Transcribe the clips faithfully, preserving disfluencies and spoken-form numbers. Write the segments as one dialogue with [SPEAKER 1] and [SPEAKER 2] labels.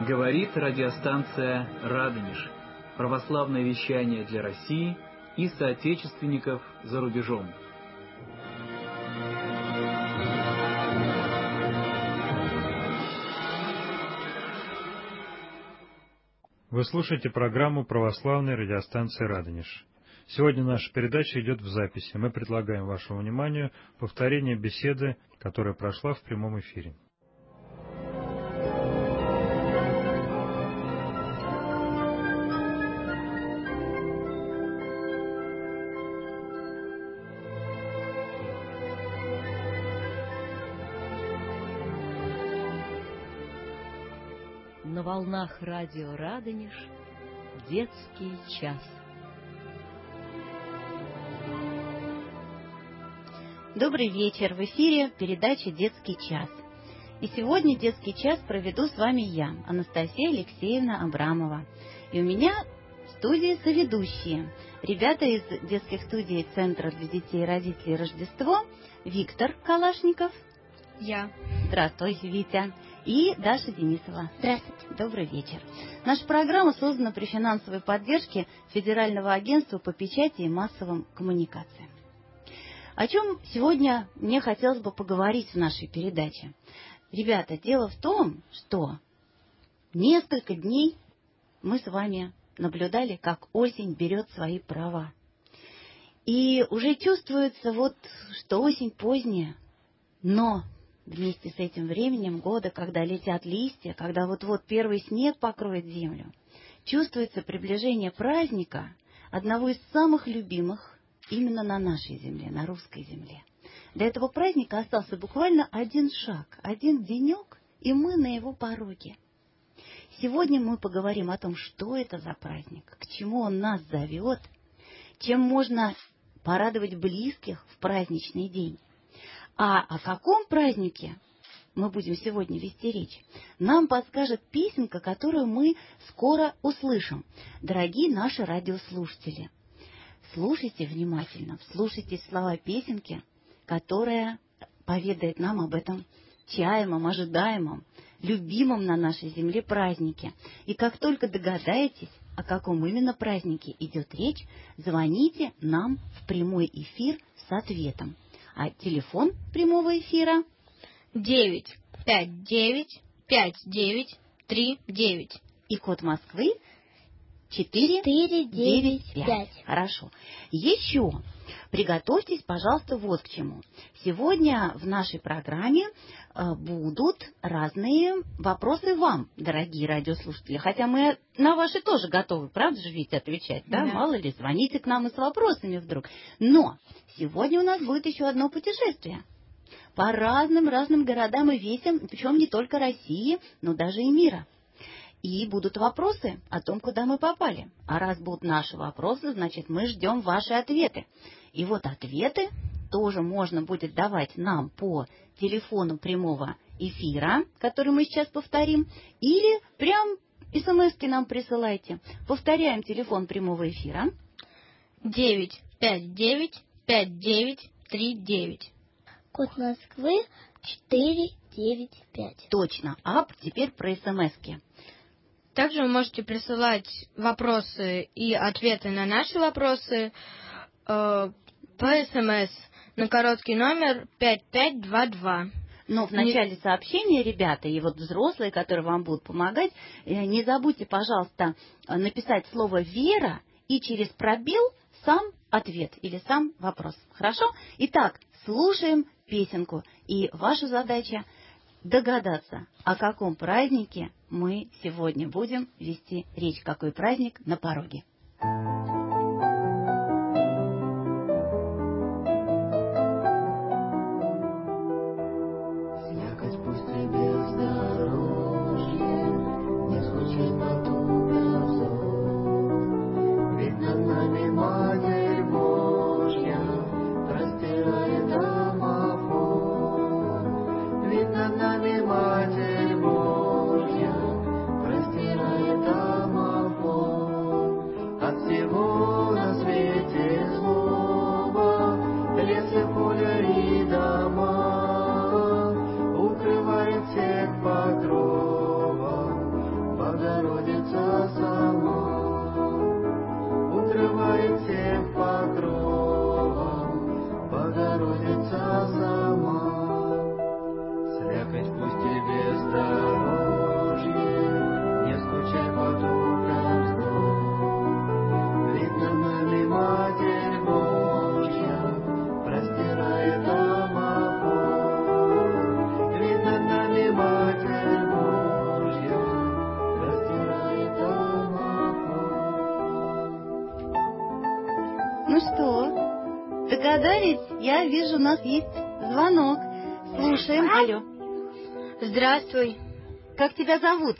[SPEAKER 1] Говорит радиостанция «Радонеж». Православное вещание для России и соотечественников за рубежом.
[SPEAKER 2] Вы слушаете программу православной радиостанции «Радонеж». Сегодня наша передача идет в записи. Мы предлагаем вашему вниманию повторение беседы, которая прошла в прямом эфире.
[SPEAKER 3] На волнах радио «Радонеж» детский час.
[SPEAKER 4] Добрый вечер. В эфире передача «Детский час». И сегодня детский час проведу с вами я, Анастасия Алексеевна Абрамова. И у меня в студии соведущие. Ребята из детских студий Центра для детей и родителей «Рождество». Виктор Калашников.
[SPEAKER 5] Я.
[SPEAKER 4] Здравствуй, Витя. И Даша Денисова.
[SPEAKER 6] Здравствуйте.
[SPEAKER 4] Добрый вечер. Наша программа создана при финансовой поддержке Федерального агентства по печати и массовым коммуникациям. О чем сегодня мне хотелось бы поговорить в нашей передаче? Ребята, дело в том, что несколько дней мы с вами наблюдали, как осень берет свои права. И уже чувствуется, вот, что осень поздняя, но вместе с этим временем года, когда летят листья, когда вот-вот первый снег покроет землю, чувствуется приближение праздника, одного из самых любимых именно на нашей земле, на русской земле. До этого праздника остался буквально один шаг, один денек, и мы на его пороге. Сегодня мы поговорим о том, что это за праздник, к чему он нас зовет, чем можно порадовать близких в праздничный день. А о каком празднике мы будем сегодня вести речь, нам подскажет песенка, которую мы скоро услышим. Дорогие наши радиослушатели, слушайте внимательно, вслушайтесь в слова песенки, которая поведает нам об этом чаемом, ожидаемом, любимом на нашей земле празднике. И как только догадаетесь, о каком именно празднике идет речь, звоните нам в прямой эфир с ответом. А телефон прямого эфира
[SPEAKER 5] девять пять девять пять девять три девять.
[SPEAKER 4] И код Москвы четыре девять пять. Хорошо. Еще приготовьтесь, пожалуйста, вот к чему. Сегодня в нашей программе э, будут разные вопросы вам, дорогие радиослушатели. Хотя мы на ваши тоже готовы, правда же, Витя, отвечать, да?
[SPEAKER 5] Да.
[SPEAKER 4] Мало ли, звоните к нам и с вопросами вдруг. Но сегодня у нас будет еще одно путешествие по разным-разным городам и весям, причем не только России, но даже и мира. И будут вопросы о том, куда мы попали. А раз будут наши вопросы, значит, мы ждем ваши ответы. И вот ответы тоже можно будет давать нам по телефону прямого эфира, который мы сейчас повторим, или прям смс-ки нам присылайте. Повторяем телефон прямого эфира.
[SPEAKER 5] девять пять девять пять девять три девять.
[SPEAKER 6] Код Москвы четыре девять пять.
[SPEAKER 4] Точно. А теперь про смс-ки.
[SPEAKER 5] Также вы можете присылать вопросы и ответы на наши вопросы э, по СМС на короткий номер пять пять два два.
[SPEAKER 4] Но в начале сообщения, ребята, и вот взрослые, которые вам будут помогать, не забудьте, пожалуйста, написать слово «Вера» и через пробел сам ответ или сам вопрос. Хорошо? Итак, слушаем песенку. И ваша задача догадаться, о каком празднике мы сегодня будем вести речь. Какой праздник на пороге.
[SPEAKER 7] От всего
[SPEAKER 4] никогда, ведь я вижу, у нас есть звонок. Слушаем. Алло.
[SPEAKER 5] Здравствуй.
[SPEAKER 4] Как тебя зовут?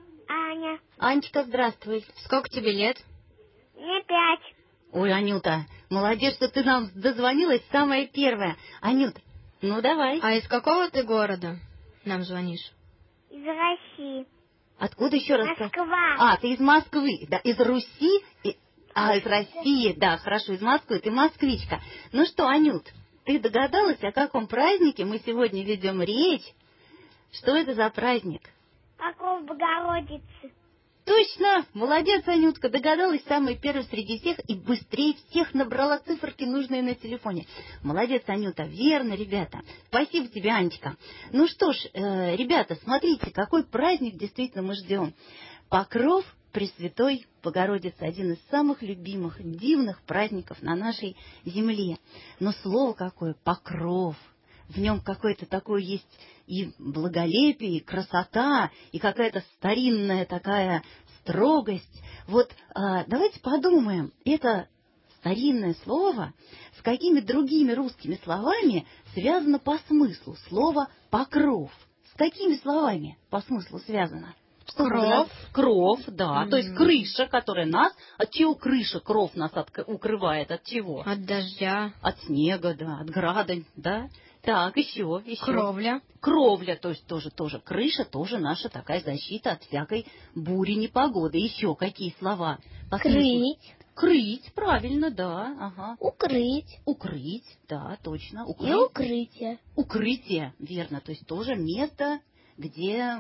[SPEAKER 6] Аня.
[SPEAKER 4] Анечка, здравствуй.
[SPEAKER 5] Сколько тебе лет?
[SPEAKER 6] Мне пять.
[SPEAKER 4] Ой, Анюта, молодец, что ты нам дозвонилась, самая первая. Анют, ну давай.
[SPEAKER 5] А из какого ты города нам звонишь?
[SPEAKER 6] Из России.
[SPEAKER 4] Откуда еще раз?
[SPEAKER 6] Москва.
[SPEAKER 4] А, ты из Москвы, да, из Руси, и... а, из России, да, хорошо, из Москвы, ты москвичка. Ну что, Анют, ты догадалась, о каком празднике мы сегодня ведем речь? Что это за праздник?
[SPEAKER 6] Покров Богородицы.
[SPEAKER 4] Точно! Молодец, Анютка, догадалась самой первой среди всех и быстрее всех набрала циферки, нужные на телефоне. Молодец, Анюта, верно, ребята. Спасибо тебе, Анечка. Ну что ж, э, ребята, смотрите, какой праздник действительно мы ждем. Покров Пресвятой Богородицы, один из самых любимых, дивных праздников на нашей земле. Но слово какое — покров. В нем какое-то такое есть и благолепие, и красота, и какая-то старинная такая строгость. Вот а, давайте подумаем, это старинное слово с какими другими русскими словами связано по смыслу? Слово «покров». С какими словами по смыслу связано? Что
[SPEAKER 5] Кров.
[SPEAKER 4] Кров, да.
[SPEAKER 5] Mm-hmm.
[SPEAKER 4] То есть крыша, которая нас... От чего крыша, кров нас от, укрывает? От чего?
[SPEAKER 5] От дождя.
[SPEAKER 4] От снега, да, от града, да. Так, еще, еще.
[SPEAKER 5] Кровля.
[SPEAKER 4] Кровля, то есть тоже, тоже. Крыша тоже наша такая защита от всякой бури, непогоды. Еще какие слова?
[SPEAKER 6] Крыть.
[SPEAKER 4] Крыть, правильно, да. Ага.
[SPEAKER 6] Укрыть.
[SPEAKER 4] Укрыть, да, точно. Укрыть.
[SPEAKER 6] И укрытие.
[SPEAKER 4] Укрытие, верно. То есть тоже место, где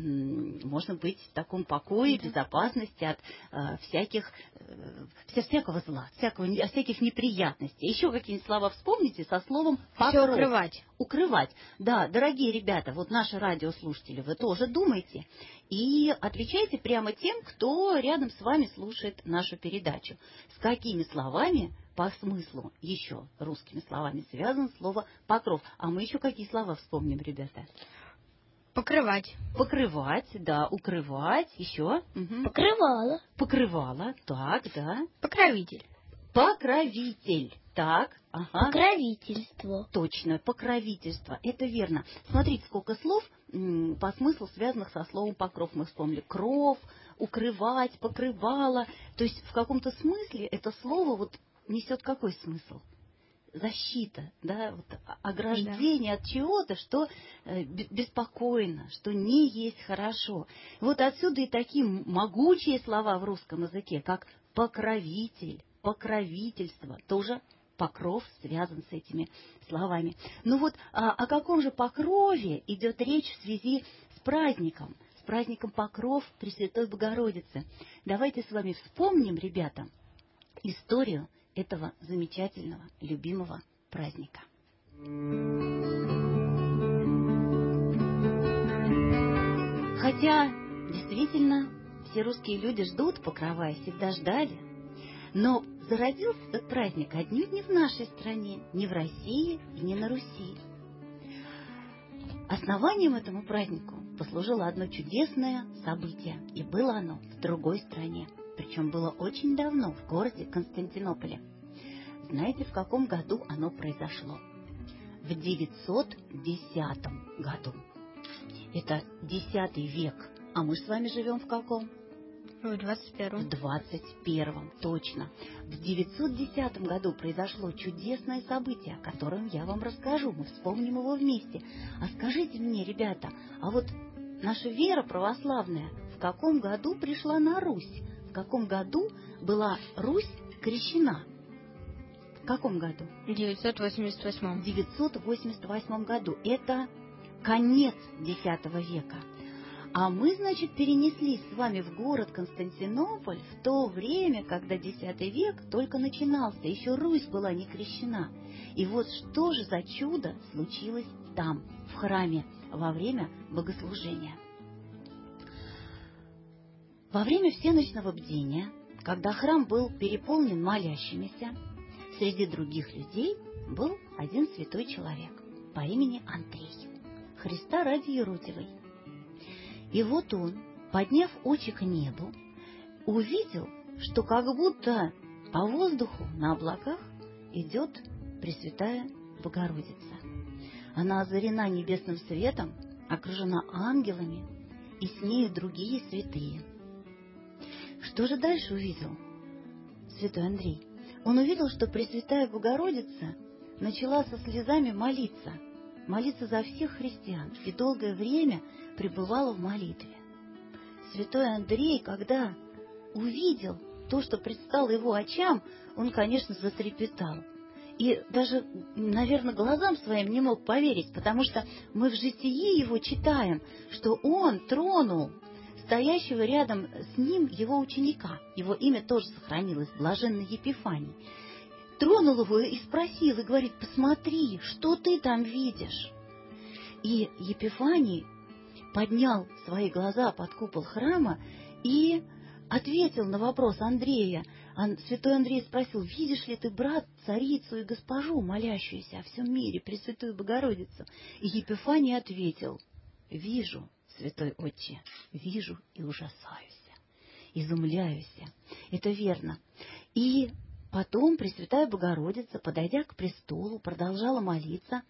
[SPEAKER 4] м, можно быть в таком покое,
[SPEAKER 5] Да.
[SPEAKER 4] безопасности от э, всяких, э, вся, всякого зла, всякого, от всяких неприятностей. Еще какие-нибудь слова вспомните со словом
[SPEAKER 5] Все
[SPEAKER 4] «покров».
[SPEAKER 5] укрывать.
[SPEAKER 4] Укрывать. Да, дорогие ребята, вот наши радиослушатели, вы тоже думайте и отвечайте прямо тем, кто рядом с вами слушает нашу передачу. С какими словами по смыслу еще русскими словами связано слово «покров». А мы еще какие слова вспомним, ребята?
[SPEAKER 5] Покрывать.
[SPEAKER 4] Покрывать, да, укрывать, еще. Угу.
[SPEAKER 6] Покрывало.
[SPEAKER 4] Покрывало, так, да.
[SPEAKER 5] Покровитель.
[SPEAKER 4] Покровитель, так, ага.
[SPEAKER 6] Покровительство.
[SPEAKER 4] Точно, покровительство, это верно. Смотрите, сколько слов м, по смыслу связанных со словом покров. Мы вспомнили кров, укрывать, покрывало. То есть в каком-то смысле это слово вот несет какой смысл? Защита, да, вот, ограждение да. от чего-то, что э, беспокойно, что не есть хорошо. Вот отсюда и такие могучие слова в русском языке, как покровитель, покровительство, тоже покров связан с этими словами. Ну вот а, о каком же покрове идет речь в связи с праздником, с праздником Покров Пресвятой Богородицы? Давайте с вами вспомним, ребята, историю этого замечательного, любимого праздника. Хотя, действительно, все русские люди ждут покрова и всегда ждали, но зародился этот праздник отнюдь не в нашей стране, не в России и не на Руси. Основанием этому празднику послужило одно чудесное событие, и было оно в другой стране. Причем было очень давно, в городе Константинополе. Знаете, в каком году оно произошло? В девятьсот десятом году. Это десятый век. А мы с вами живем в каком?
[SPEAKER 5] В двадцать первом.
[SPEAKER 4] В двадцать первом, точно. В девятьсот десятом году произошло чудесное событие, о котором я вам расскажу. Мы вспомним его вместе. А скажите мне, ребята, а вот наша вера православная в каком году пришла на Русь? В каком году была Русь крещена? В каком году?
[SPEAKER 5] В девятьсот восемьдесят восьмом.
[SPEAKER 4] В девятьсот восемьдесят восьмом году. Это конец десятого века. А мы, значит, перенеслись с вами в город Константинополь в то время, когда десятый век только начинался, еще Русь была не крещена. И вот что же за чудо случилось там, в храме, во время богослужения. Во время всеночного бдения, когда храм был переполнен молящимися, среди других людей был один святой человек по имени Андрей, Христа ради Еродивой. И вот он, подняв очи к небу, увидел, что как будто по воздуху на облаках идет Пресвятая Богородица. Она озарена небесным светом, окружена ангелами, и с нею другие святые. Что же дальше увидел святой Андрей? Он увидел, что Пресвятая Богородица начала со слезами молиться, молиться за всех христиан, и долгое время пребывала в молитве. Святой Андрей, когда увидел то, что предстало его очам, он, конечно, затрепетал. И даже, наверное, глазам своим не мог поверить, потому что мы в житии его читаем, что он тронул стоящего рядом с ним его ученика. Его имя тоже сохранилось, блаженный Епифаний. Тронул его и спросил, и говорит: посмотри, что ты там видишь? И Епифаний поднял свои глаза под купол храма и ответил на вопрос Андрея. Святой Андрей спросил: видишь ли ты, брат, царицу и госпожу, молящуюся о всем мире, Пресвятую Богородицу? И Епифаний ответил: вижу, святой отче, вижу и ужасаюсь, изумляюсь. Это верно. И потом Пресвятая Богородица, подойдя к престолу, продолжала молиться.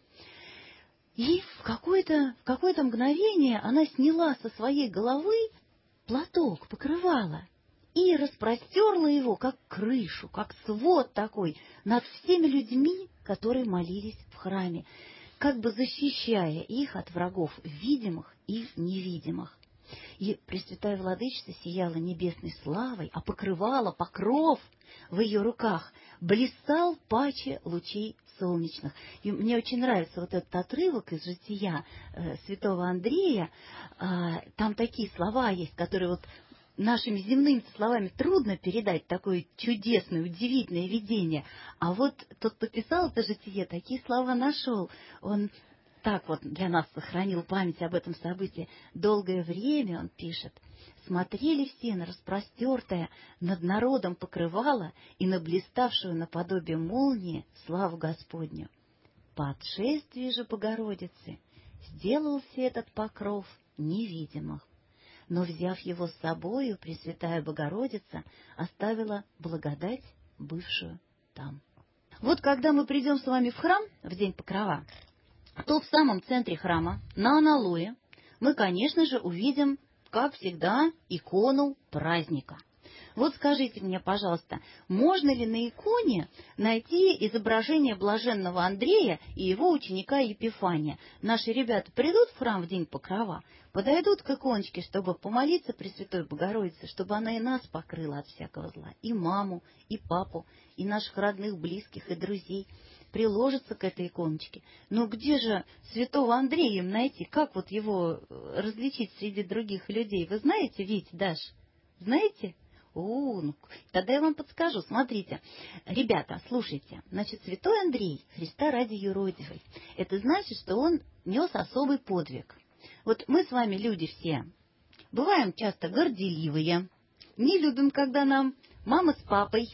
[SPEAKER 4] И в какое-то, в какое-то мгновение она сняла со своей головы платок, покрывало, и распростерла его, как крышу, как свод такой, над всеми людьми, которые молились в храме, как бы защищая их от врагов видимых и невидимых. И Пресвятая Владычица сияла небесной славой, а покрывало, покров в ее руках блистал паче лучей солнечных. И мне очень нравится вот этот отрывок из жития э, святого Андрея. Э, там такие слова есть, которые вот нашими земными словами трудно передать, такое чудесное, удивительное видение. А вот тот, кто писал это житие, такие слова нашел. Он так вот для нас сохранил память об этом событии. Долгое время, он пишет, смотрели все на распростертое над народом покрывало и на блиставшую наподобие молнии славу Господню. По отшествии же Богородицы сделался этот покров невидимых, но, взяв его с собою, Пресвятая Богородица оставила благодать, бывшую там. Вот когда мы придем с вами в храм в день Покрова, то в самом центре храма, на аналое, мы, конечно же, увидим, как всегда, икону праздника. Вот скажите мне, пожалуйста, можно ли на иконе найти изображение блаженного Андрея и его ученика Епифания? Наши ребята придут в храм в день Покрова, подойдут к иконочке, чтобы помолиться Пресвятой Богородице, чтобы она и нас покрыла от всякого зла, и маму, и папу, и наших родных, близких, и друзей, приложится к этой иконочке. Но где же святого Андрея им найти? Как вот его различить среди других людей? Вы знаете, Вить, Даш? Знаете? О, ну, тогда я вам подскажу. Смотрите, ребята, слушайте. Значит, святой Андрей, Христа ради юродивый, это значит, что он нес особый подвиг. Вот мы с вами, люди все, бываем часто горделивые, не любим, когда нам мама с папой,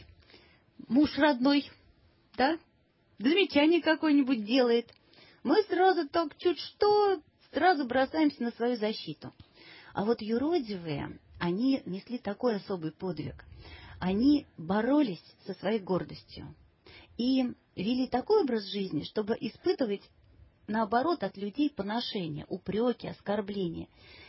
[SPEAKER 4] муж родной, да, замечание какое-нибудь делает. Мы сразу так чуть что, сразу бросаемся на свою защиту. А вот юродивые, они несли такой особый подвиг. Они боролись со своей гордостью и вели такой образ жизни, чтобы испытывать, наоборот, от людей поношения, упреки, оскорбления.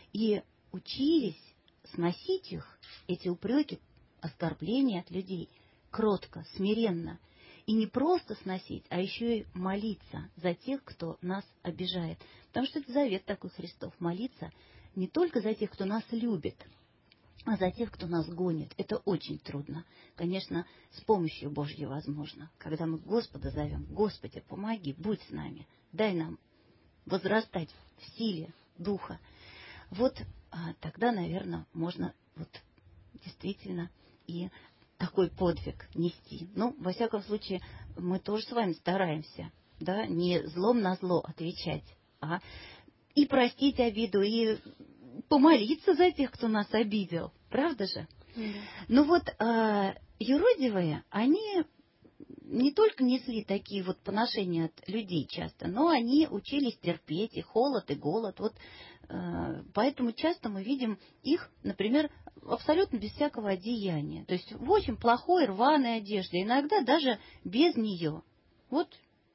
[SPEAKER 4] И учились сносить их, эти упреки, оскорбления от людей, кротко, смиренно. И не просто сносить, а еще и молиться за тех, кто нас обижает. Потому что это завет такой Христов. Молиться не только за тех, кто нас любит, а за тех, кто нас гонит. Это очень трудно. Конечно, с помощью Божьей возможно. Когда мы Господа зовем: Господи, помоги, будь с нами, дай нам возрастать в силе Духа. Вот а, тогда, наверное, можно вот действительно и такой подвиг нести. Ну, во всяком случае, мы тоже с вами стараемся, да, не злом на зло отвечать, а и простить обиду, и помолиться за тех, кто нас обидел. Правда же? Mm-hmm. Ну вот, э, юродивые, они не только несли такие вот поношения от людей часто, но они учились терпеть и холод, и голод. Вот, э, поэтому часто мы видим их, например, абсолютно без всякого одеяния. То есть в очень плохой рваной одежде, иногда даже без нее. Вот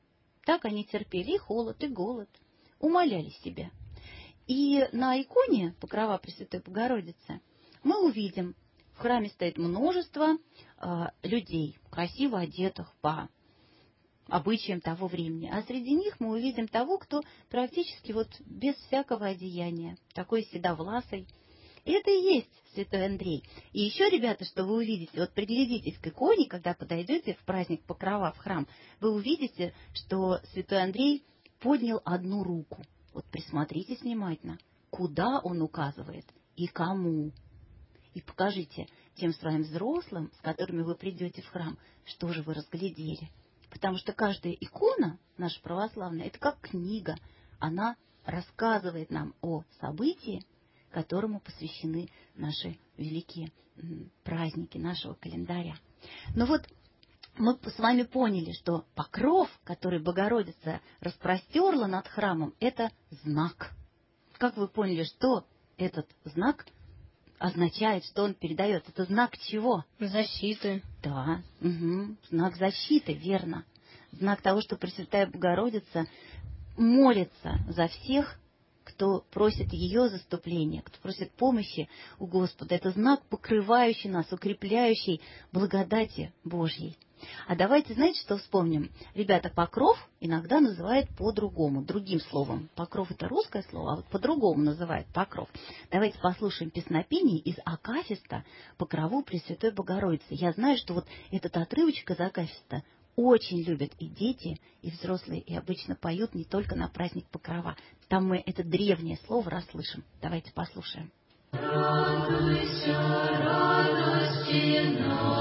[SPEAKER 4] Так они терпели и холод, и голод, умоляли себя. И на иконе покрова Пресвятой Богородицы мы увидим, в храме стоит множество э, людей, красиво одетых по обычаям того времени. А среди них мы увидим того, кто практически вот без всякого одеяния, такой седовласый. И это и есть святой Андрей. И еще, ребята, что вы увидите, вот приглядитесь к иконе, когда подойдете в праздник Покрова в храм, вы увидите, что святой Андрей поднял одну руку. Вот присмотритесь внимательно, куда он указывает и кому. И покажите тем своим взрослым, с которыми вы придете в храм, что же вы разглядели. Потому что каждая икона наша православная, это как книга. Она рассказывает нам о событии, которому посвящены наши великие праздники нашего календаря. Но вот мы с вами поняли, что покров, который Богородица распростерла над храмом, это знак. Как вы поняли, что этот знак означает, что он передает? Это знак чего?
[SPEAKER 5] Защиты.
[SPEAKER 4] Да, угу. Знак защиты, верно. Знак того, что Пресвятая Богородица молится за всех, кто просит ее заступления, кто просит помощи у Господа. Это знак, покрывающий нас, укрепляющий благодати Божьей. А давайте, знаете, что вспомним? Ребята, покров иногда называют по-другому, другим словом. Покров — это русское слово, а вот по-другому называют покров. Давайте послушаем песнопение из акафиста «Покрову Пресвятой Богородицы». Я знаю, что вот этот отрывочек из акафиста очень любят и дети, и взрослые, и обычно поют не только на праздник Покрова. Там мы это древнее слово расслышим. Давайте послушаем. Радуйся, радости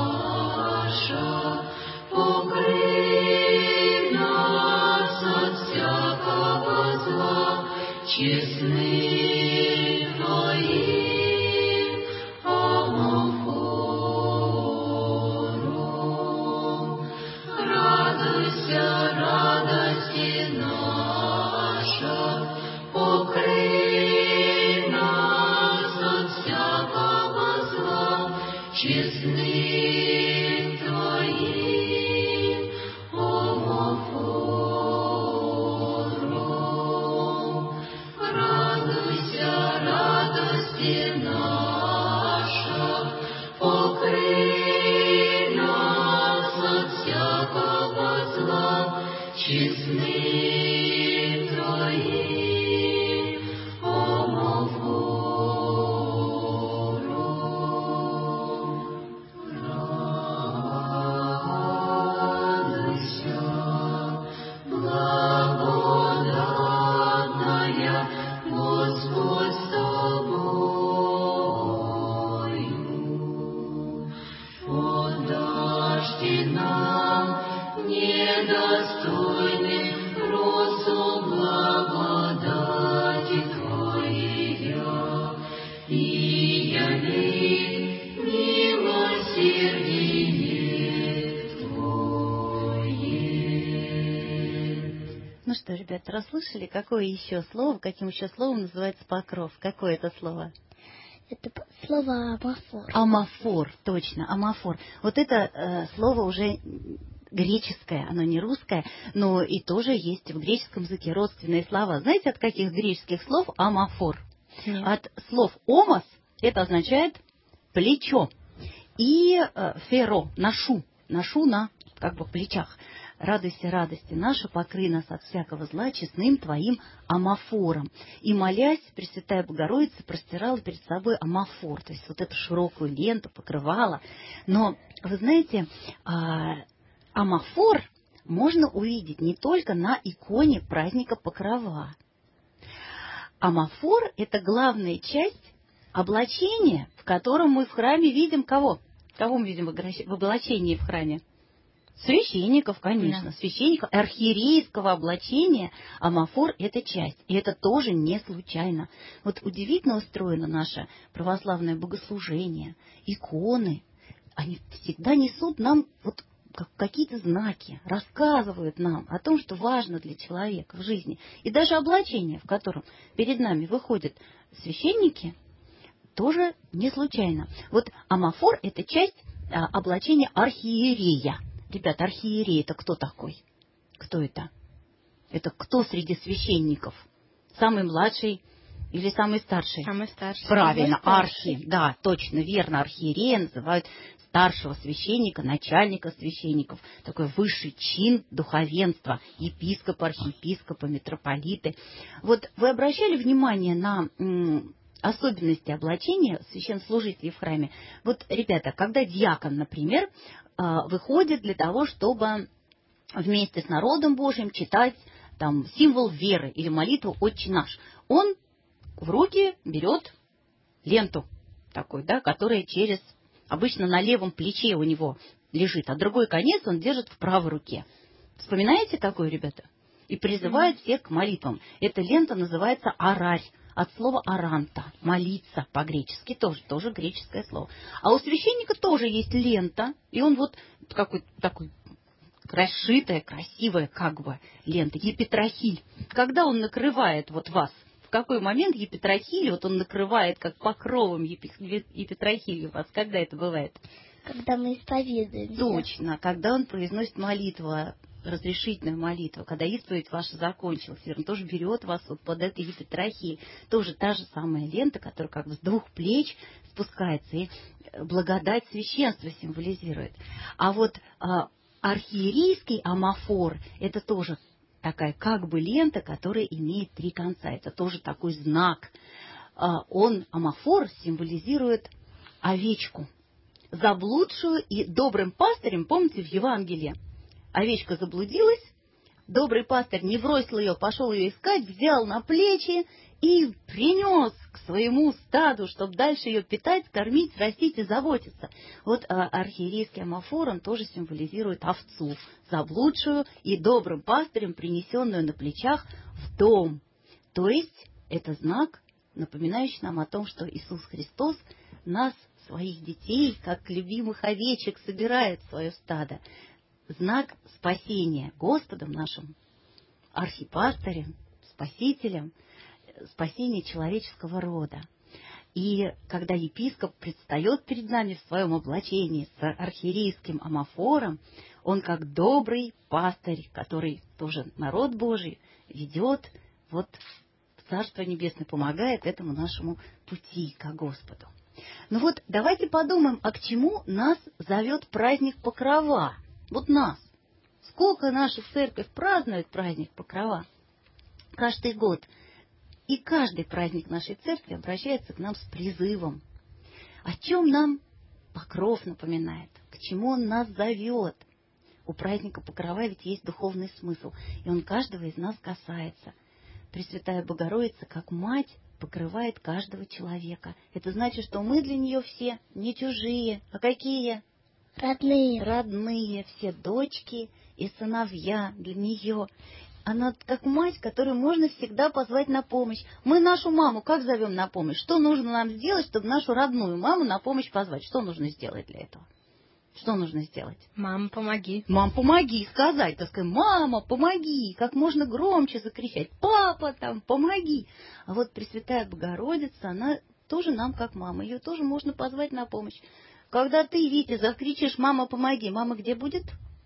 [SPEAKER 4] наша, покрый нас от всякого зла, честны Твоим амофором. Радуйся, радости наша, покрый нас от всякого зла, честны Твоим амофором. Радуйся, радости наша, покрый нас от всякого зла, честны Твоим амофором. Радуйся, благодатная, Господь с тобою. Подашь ты нам, недостойным, росу благодати Твоя, и яви милосердие Твое. Ну что, ребята, расслышали, какое еще слово, каким еще словом называется покров? Какое это слово?
[SPEAKER 6] Это п- слово амофор.
[SPEAKER 4] Амофор, точно, амофор. Вот это э, слово уже греческое, оно не русское, но и тоже есть в греческом языке родственные слова. Знаете, от каких греческих слов амофор?
[SPEAKER 5] Нет.
[SPEAKER 4] От слов омос, это означает плечо, и э, феро, ношу, ношу на как бы плечах. Радуйся, радости наша, покрый нас от всякого зла честным Твоим амофором. И, молясь, Пресвятая Богородица простирала перед собой амофор, то есть вот эту широкую ленту покрывала. Но, вы знаете, амофор можно увидеть не только на иконе праздника Покрова. Амофор – это главная часть облачения, в котором мы в храме видим кого? Кого мы видим в облачении в храме? Священников, конечно, да. Священников, архиерейского облачения амофор – это часть, и это тоже не случайно. Вот удивительно устроено наше православное богослужение, иконы, они всегда несут нам вот какие-то знаки, рассказывают нам о том, что важно для человека в жизни. И даже облачение, в котором перед нами выходят священники, тоже не случайно. Вот амофор – это часть а, облачения архиерея. Ребята, архиерей — это кто такой? Кто это? Это кто среди священников? Самый младший или самый старший?
[SPEAKER 5] Самый старший.
[SPEAKER 4] Правильно,
[SPEAKER 5] Самый старший.
[SPEAKER 4] архи. Да, точно, верно. Архиерея называют старшего священника, начальника священников. Такой высший чин духовенства. Епископы, архиепископы, митрополиты. Вот вы обращали внимание на м, особенности облачения священнослужителей в храме? Вот, ребята, когда диакон, например, выходит для того, чтобы вместе с народом Божьим читать там символ веры или молитву «Отче наш», он в руки берет ленту такой, да, которая через, обычно на левом плече у него лежит, а другой конец он держит в правой руке. Вспоминаете такое, ребята? И призывает всех к молитвам. Эта лента называется «арарь», от слова «аранта», молиться по-гречески, тоже, тоже греческое слово. А у священника тоже есть лента, и он вот какой-то такой расшитая, красивая как бы лента, епитрахиль. Когда он накрывает вот вас, в какой момент епитрахиль, вот он накрывает как покровом епитрахиль у вас, когда это бывает?
[SPEAKER 6] Когда мы исповедуемся.
[SPEAKER 4] Точно, когда он произносит молитву, разрешительную молитву, когда исповедь ваша закончилась, он тоже берет вас вот под этой епитрахиль. Тоже та же самая лента, которая как бы с двух плеч спускается и благодать священства символизирует. А вот а, архиерейский амафор — это тоже такая как бы лента, которая имеет три конца. Это тоже такой знак. А, он, амафор, символизирует овечку, заблудшую, и добрым пастырем, помните, в Евангелии, овечка заблудилась, добрый пастырь не бросил ее, пошел ее искать, взял на плечи и принес к своему стаду, чтобы дальше ее питать, кормить, растить и заботиться. Вот а, архиерейский амафор, он тоже символизирует овцу, заблудшую и добрым пастырем, принесенную на плечах в дом. То есть это знак, напоминающий нам о том, что Иисус Христос нас, своих детей, как любимых овечек, собирает в свое стадо. Знак спасения Господом нашим, архипастырем, спасителем, спасения человеческого рода. И когда епископ предстает перед нами в своем облачении с архиерейским амафором, он как добрый пастырь, который тоже народ Божий ведет вот в Царство Небесное, помогает этому нашему пути ко Господу. Ну вот давайте подумаем, а к чему нас зовет праздник Покрова? Вот нас. Сколько наша церковь празднует праздник Покрова? Каждый год. И каждый праздник нашей церкви обращается к нам с призывом. О чем нам Покров напоминает? К чему он нас зовет? У праздника Покрова ведь есть духовный смысл, и он каждого из нас касается. Пресвятая Богородица, как мать, покрывает каждого человека. Это значит, что мы для нее все не чужие, а какие?
[SPEAKER 6] Родные.
[SPEAKER 4] Родные, все дочки и сыновья для нее. Она как мать, которую можно всегда позвать на помощь. Мы нашу маму как зовем на помощь? Что нужно нам сделать, чтобы нашу родную маму на помощь позвать? Что нужно сделать для этого? Что нужно сделать?
[SPEAKER 5] Мама, помоги.
[SPEAKER 4] Мам, помоги сказать. Так сказать, мама, помоги. Как можно громче закричать. Папа, там, помоги. А вот Пресвятая Богородица, она тоже нам как мама. Ее тоже можно позвать на помощь. Когда ты, Витя, закричишь «мама, помоги», мама где будет?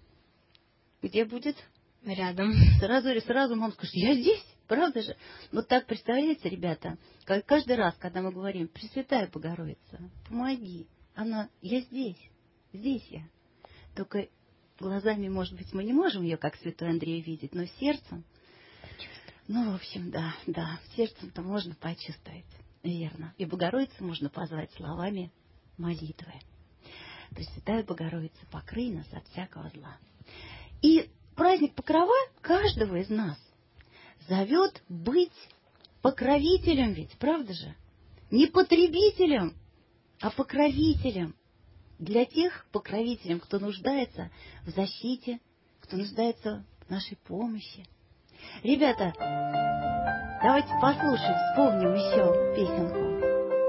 [SPEAKER 4] Где будет?
[SPEAKER 5] Рядом.
[SPEAKER 4] Сразу, сразу мама скажет, я здесь, правда же? Вот так, представляете, ребята, каждый раз, когда мы говорим «Пресвятая Богородица, помоги», она, я здесь, здесь я. Только глазами, может быть, мы не можем ее, как святой Андрей, видеть, но сердцем, ну, в общем, да, да, сердцем-то можно почувствовать, верно. И Богородицу можно позвать словами молитвы. Пресвятая Богородица, покрый нас от всякого зла. И праздник Покрова каждого из нас зовет быть покровителем ведь, правда же? Не потребителем, а покровителем. Для тех покровителем, кто нуждается в защите, кто нуждается в нашей помощи. Ребята, давайте послушаем, вспомним еще песенку.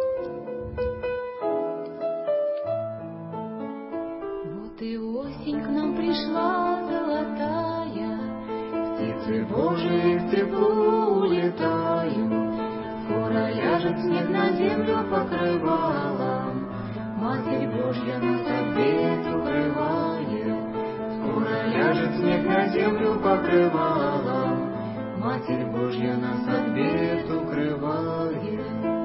[SPEAKER 3] И осень к нам пришла золотая, птицы Божии в тепло улетают. Скоро ляжет снег на землю покрывалом, Матерь Божья нас обед укрывает. Скоро ляжет снег на землю покрывалом,
[SPEAKER 1] Матерь Божья нас от бед укрывает.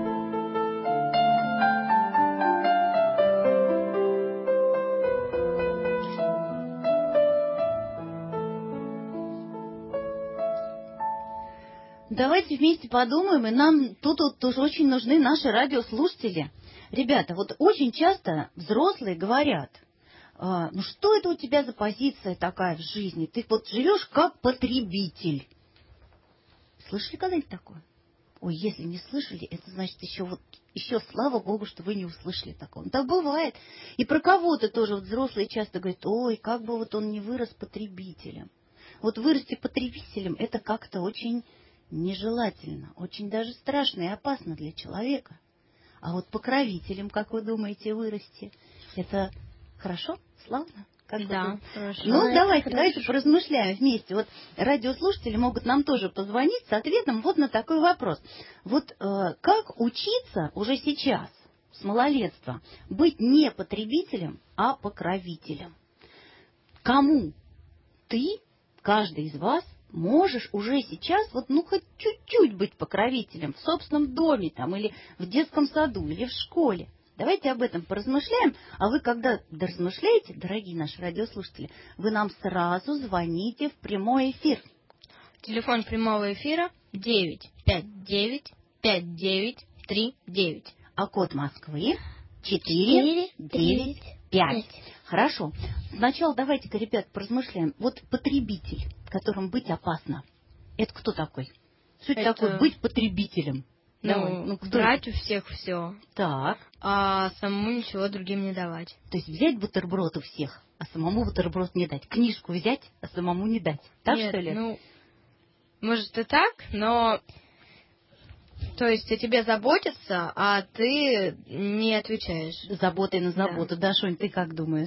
[SPEAKER 4] Давайте вместе подумаем, и нам тут вот тоже очень нужны наши радиослушатели. Ребята, вот очень часто взрослые говорят: а, ну что это у тебя за позиция такая в жизни? Ты вот живешь как потребитель. Слышали когда-нибудь такое? Ой, если не слышали, это значит еще вот еще слава Богу, что вы не услышали такого. Ну, так бывает. И про кого-то тоже вот взрослые часто говорят: ой, как бы вот он не вырос потребителем. Вот вырасти потребителем — это как-то очень нежелательно, очень даже страшно и опасно для человека. А вот покровителем, как вы думаете, вырасти, это хорошо, славно? Как
[SPEAKER 5] да, хорошо.
[SPEAKER 4] Ну,
[SPEAKER 6] Да,
[SPEAKER 4] давайте,
[SPEAKER 6] хорошо.
[SPEAKER 4] давайте поразмышляем вместе. Вот радиослушатели могут нам тоже позвонить с ответом вот на такой вопрос. Вот э, как учиться уже сейчас, с малолетства, быть не потребителем, а покровителем? Кому ты, каждый из вас, можешь уже сейчас вот, ну, хоть чуть-чуть быть покровителем в собственном доме там, или в детском саду, или в школе? Давайте об этом поразмышляем. А вы, когда доразмышляете, дорогие наши радиослушатели, вы нам сразу звоните в прямой эфир.
[SPEAKER 5] Телефон прямого эфира девять пять девять пять девять три девять.
[SPEAKER 4] А код Москвы четыре девять пять. Хорошо. Сначала давайте-ка, ребят, поразмышляем. Вот потребитель, которым быть опасно, это кто такой? Что это, это такое быть потребителем?
[SPEAKER 5] Ну,
[SPEAKER 4] Давай, ну кто
[SPEAKER 5] брать
[SPEAKER 4] это?
[SPEAKER 5] у всех все.
[SPEAKER 4] Так.
[SPEAKER 5] А самому ничего другим не давать.
[SPEAKER 4] То есть взять бутерброд у всех, а самому бутерброд не дать. Книжку взять, а самому не дать. Так,
[SPEAKER 5] Нет,
[SPEAKER 4] что ли?
[SPEAKER 5] Ну, может и так, но... То есть о тебе заботятся, а ты не отвечаешь.
[SPEAKER 4] Заботой на заботу. Да, Шонь, ты как думаешь?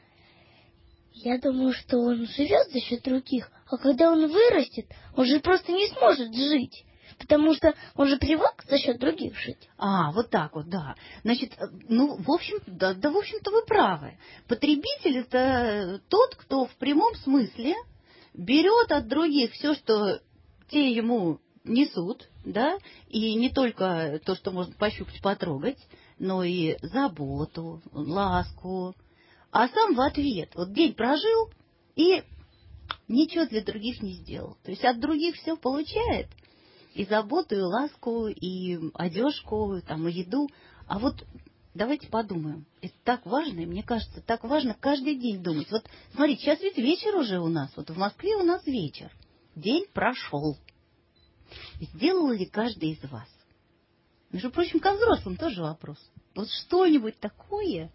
[SPEAKER 6] Я думаю, что он живет за счет других, а когда он вырастет, он же просто не сможет жить. Потому что он же привык за счет других жить.
[SPEAKER 4] А, вот так вот, да. Значит, ну, в общем, да, да, в общем-то, вы правы. Потребитель — это тот, кто в прямом смысле берет от других все, что те ему несут, да, и не только то, что можно пощупать, потрогать, но и заботу, ласку. А сам в ответ вот день прожил и ничего для других не сделал. То есть от других все получает. И заботу, и ласку, и одежку, там, и еду. А вот давайте подумаем. Это так важно, и мне кажется, так важно каждый день думать. Вот смотрите, сейчас ведь вечер уже у нас. Вот в Москве у нас вечер. День прошел. Сделал ли каждый из вас? Между прочим, ко взрослым тоже вопрос. Вот что-нибудь такое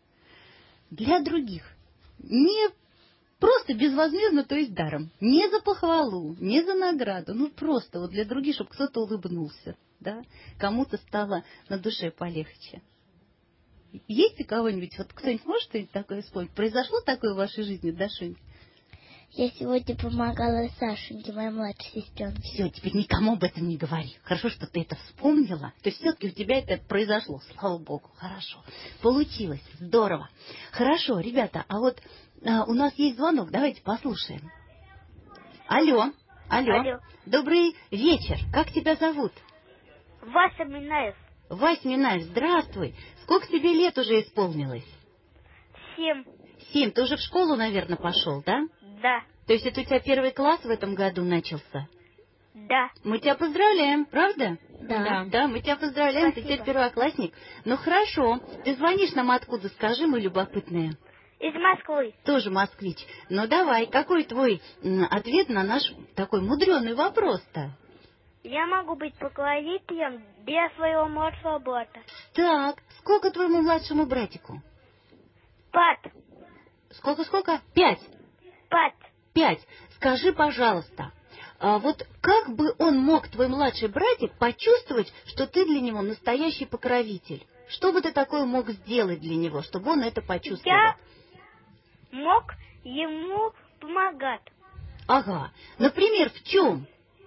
[SPEAKER 4] для других. Не просто безвозмездно, то есть даром. Не за похвалу, не за награду. Ну, просто вот для других, чтобы кто-то улыбнулся. Да? Кому-то стало на душе полегче. Есть у кого-нибудь, вот кто-нибудь может что-нибудь такое вспомнить? Произошло такое в вашей жизни, Дашунь?
[SPEAKER 6] Я сегодня помогала Сашеньке, моей младшей сестренке.
[SPEAKER 4] Все, теперь никому об этом не говори. Хорошо, что ты это вспомнила. То есть все-таки у тебя это произошло, слава Богу. Хорошо. Получилось. Здорово. Хорошо, ребята, а вот а, у нас есть звонок. Давайте послушаем. Алло. Алло.
[SPEAKER 7] Алло.
[SPEAKER 4] Добрый вечер. Как тебя зовут?
[SPEAKER 7] Вася Минаев.
[SPEAKER 4] Вась Минаев, здравствуй. Сколько тебе лет уже исполнилось?
[SPEAKER 7] Семь.
[SPEAKER 4] Семь. Ты уже в школу, наверное, пошел, да?
[SPEAKER 7] Да.
[SPEAKER 4] То есть это у тебя первый класс в этом году начался?
[SPEAKER 7] Да.
[SPEAKER 4] Мы тебя поздравляем, правда?
[SPEAKER 6] Да.
[SPEAKER 4] Да, мы тебя поздравляем,
[SPEAKER 7] Спасибо.
[SPEAKER 4] ты теперь первоклассник. Ну хорошо, ты звонишь нам откуда, скажи, мы любопытные.
[SPEAKER 7] Из Москвы.
[SPEAKER 4] Тоже москвич. Ну давай, какой твой м, ответ на наш такой мудреный вопрос-то?
[SPEAKER 7] Я могу быть покровителем для своего младшего брата.
[SPEAKER 4] Так, сколько твоему младшему братику?
[SPEAKER 7] Пат.
[SPEAKER 4] Сколько-сколько? Пять.
[SPEAKER 7] Пат.
[SPEAKER 4] Пять. Скажи, пожалуйста, а вот как бы он мог, твой младший братик, почувствовать, что ты для него настоящий покровитель? Что бы ты такое мог сделать для него, чтобы он это почувствовал?
[SPEAKER 7] Я мог ему помогать.
[SPEAKER 4] Ага. Например, в чем?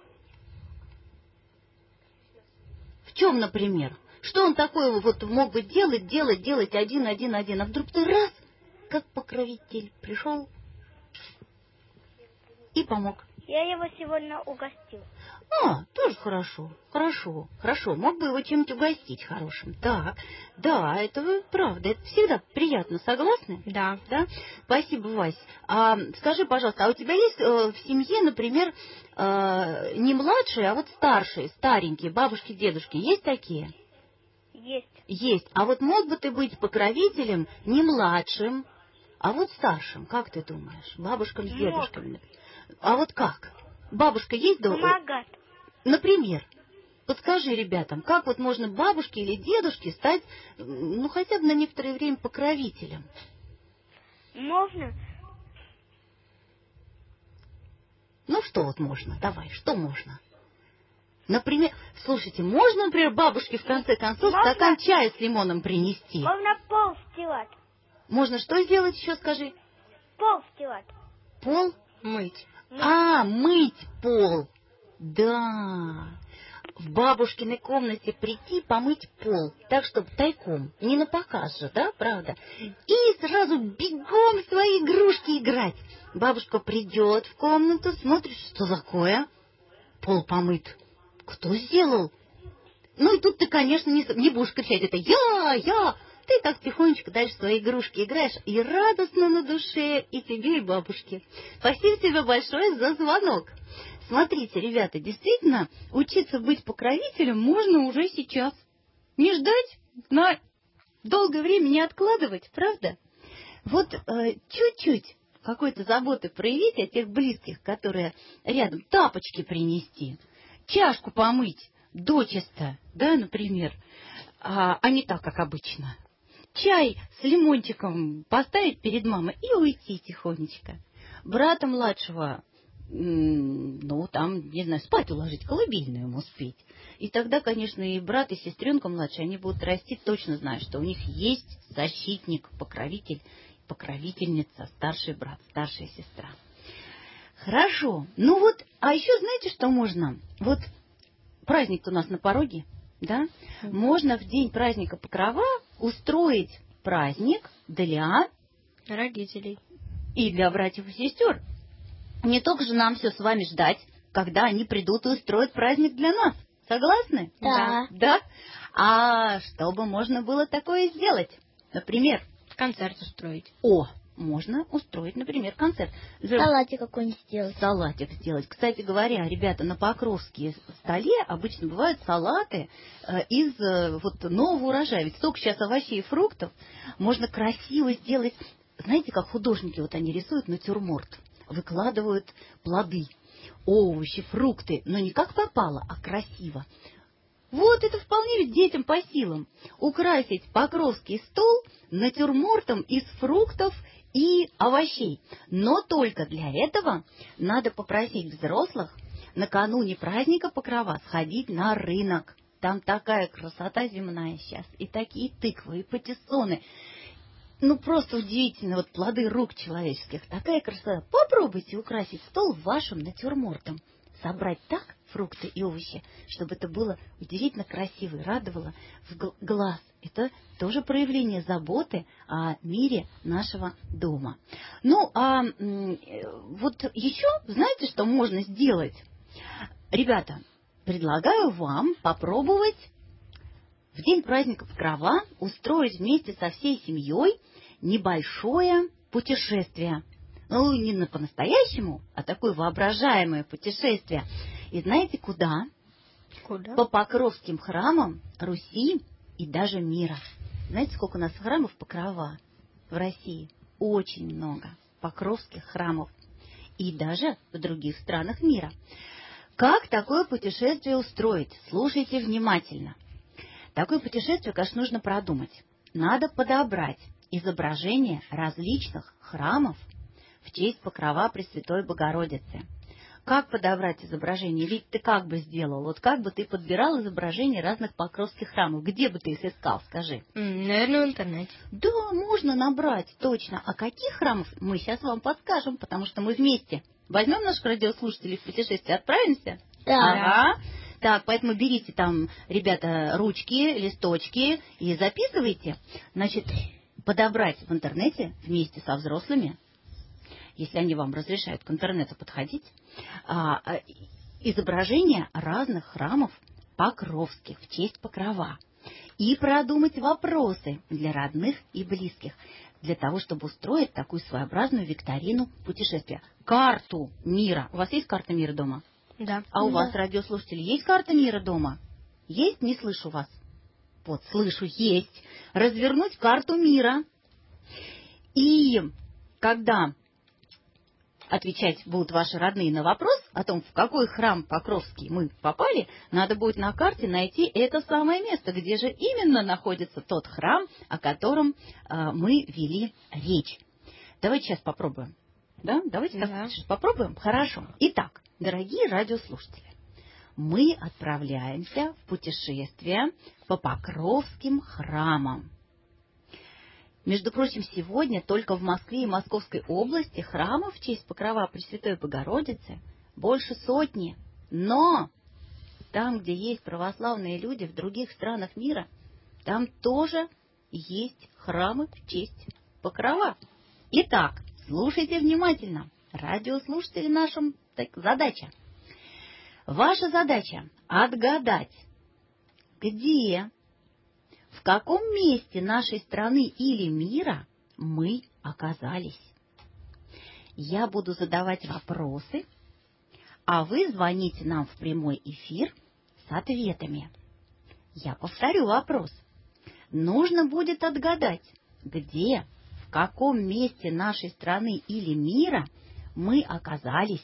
[SPEAKER 4] В чем, например? Что он такое вот мог бы делать, делать, делать один, один, один, а вдруг ты раз, как покровитель, пришел и помог.
[SPEAKER 7] Я его сегодня угостил.
[SPEAKER 4] А, тоже хорошо, хорошо, хорошо. Мог бы его чем-нибудь угостить хорошим. Так, да, это вы правда, это всегда приятно, согласны?
[SPEAKER 5] Да.
[SPEAKER 4] Да? Спасибо, Вась. А, скажи, пожалуйста, а у тебя есть э, в семье, например, э, не младшие, а вот старшие, старенькие, бабушки, дедушки, есть такие?
[SPEAKER 7] Есть.
[SPEAKER 4] Есть. А вот мог бы ты быть покровителем не младшим, а вот старшим, как ты думаешь? Бабушкам с дедушками.
[SPEAKER 7] Мог.
[SPEAKER 4] А вот как? Бабушка есть дома?
[SPEAKER 7] Помогать.
[SPEAKER 4] Например, подскажи ребятам, как вот можно бабушке или дедушке стать, ну, хотя бы на некоторое время покровителем?
[SPEAKER 7] Можно?
[SPEAKER 4] Ну, что вот можно? Давай, что можно? Например, слушайте, можно, например, бабушке в конце концов
[SPEAKER 7] Можно?
[SPEAKER 4] стакан чая с лимоном принести?
[SPEAKER 7] Можно пол стирать.
[SPEAKER 4] Можно что сделать еще, скажи?
[SPEAKER 7] Пол стирать.
[SPEAKER 4] Пол?
[SPEAKER 5] Мыть.
[SPEAKER 4] А, мыть пол. Да. В бабушкиной комнате прийти помыть пол, так, чтобы тайком, не на показ же, да, правда? И сразу бегом в свои игрушки играть. Бабушка придет в комнату, смотрит, что такое. Пол помыт. Кто сделал? Ну и тут ты, конечно, не, не будешь кричать, это я, я. Ты так тихонечко дальше в свои игрушки играешь, и радостно на душе и тебе, и бабушке. Спасибо тебе большое за звонок. Смотрите, ребята, действительно, учиться быть покровителем можно уже сейчас. Не ждать, на долгое время не откладывать, правда? Вот э, чуть-чуть какой-то заботы проявить о тех близких, которые рядом, тапочки принести, чашку помыть дочисто, да, например, а, а не так, как обычно. Чай с лимончиком поставить перед мамой и уйти тихонечко. Брата младшего, ну, там, не знаю, спать уложить, колыбельную ему спеть. И тогда, конечно, и брат, и сестренка младшая, они будут расти, точно зная, что у них есть защитник, покровитель, покровительница, старший брат, старшая сестра. Хорошо. Ну вот, а еще знаете, что можно? Вот праздник у нас на пороге, да? Можно в день праздника Покрова устроить праздник для
[SPEAKER 5] Родителей.
[SPEAKER 4] и для братьев и сестер. Не только же нам все с вами ждать, когда они придут и устроят праздник для нас. Согласны?
[SPEAKER 6] Да.
[SPEAKER 4] Да? А чтобы можно было такое сделать? Например?
[SPEAKER 5] Концерт устроить.
[SPEAKER 4] О, можно устроить, например, концерт.
[SPEAKER 6] Салатик какой-нибудь сделать.
[SPEAKER 4] Салатик сделать. Кстати говоря, ребята, на Покровске столе обычно бывают салаты э, из э, вот нового урожая. Ведь столько сейчас овощей и фруктов. Можно красиво сделать. Знаете, как художники вот они рисуют натюрморт. Выкладывают плоды, овощи, фрукты. Но не как попало, а красиво. Вот это вполне ведь детям по силам. Украсить Покровский стол натюрмортом из фруктов и овощей. Но только для этого надо попросить взрослых накануне праздника Покрова сходить на рынок. Там такая красота земная сейчас. И такие тыквы, и патиссоны. Ну, просто удивительно, вот плоды рук человеческих. Такая красота. Попробуйте украсить стол вашим натюрмортом. Собрать так фрукты и овощи, чтобы это было удивительно красиво и радовало в глаз. Это тоже проявление заботы о мире нашего дома. Ну, а вот еще, знаете, что можно сделать? Ребята, предлагаю вам попробовать в день праздника Покрова устроить вместе со всей семьей небольшое путешествие. Ну, не на по-настоящему, а такое воображаемое путешествие. И знаете, куда?
[SPEAKER 5] Куда?
[SPEAKER 4] По Покровским храмам Руси и даже мира. Знаете, сколько у нас храмов Покрова в России? Очень много покровских храмов. И даже в других странах мира. Как такое путешествие устроить? Слушайте внимательно. Такое путешествие, конечно, нужно продумать. Надо подобрать изображения различных храмов в честь Покрова Пресвятой Богородицы. Как подобрать изображения? Ведь ты как бы сделал? Вот как бы ты подбирал изображения разных покровских храмов? Где бы ты их искал, скажи?
[SPEAKER 5] Mm, наверное, в интернете.
[SPEAKER 4] Да, можно набрать, точно. А каких храмов? Мы сейчас вам подскажем, потому что мы вместе возьмем наших радиослушателей в путешествие, отправимся?
[SPEAKER 6] Да.
[SPEAKER 4] Ага. Так, поэтому берите там, ребята, ручки, листочки и записывайте. Значит, подобрать в интернете вместе со взрослыми если они вам разрешают к интернету подходить, изображения разных храмов покровских в честь Покрова и продумать вопросы для родных и близких, для того, чтобы устроить такую своеобразную викторину путешествия. Карту мира. У вас есть карта мира дома?
[SPEAKER 5] Да.
[SPEAKER 4] А у
[SPEAKER 6] Да.
[SPEAKER 4] вас, радиослушатели, есть карта мира дома? Есть? Не слышу вас. Вот, слышу, есть. Развернуть карту мира. И когда отвечать будут ваши родные на вопрос о том, в какой храм Покровский мы попали, надо будет на карте найти это самое место, где же именно находится тот храм, о котором э, мы вели речь. Давайте сейчас попробуем. Да? Давайте
[SPEAKER 5] Да.
[SPEAKER 4] так сейчас попробуем. Хорошо. Итак, дорогие радиослушатели, мы отправляемся в путешествие по Покровским храмам. Между прочим, сегодня только в Москве и Московской области храмов в честь Покрова Пресвятой Богородицы больше сотни. Но там, где есть православные люди в других странах мира, там тоже есть храмы в честь Покрова. Итак, слушайте внимательно. Радиослушатели, наша так, задача. Ваша задача отгадать, где, в каком месте нашей страны или мира мы оказались. Я буду задавать вопросы, а вы звоните нам в прямой эфир с ответами. Я повторю вопрос. Нужно будет отгадать, где, в каком месте нашей страны или мира мы оказались.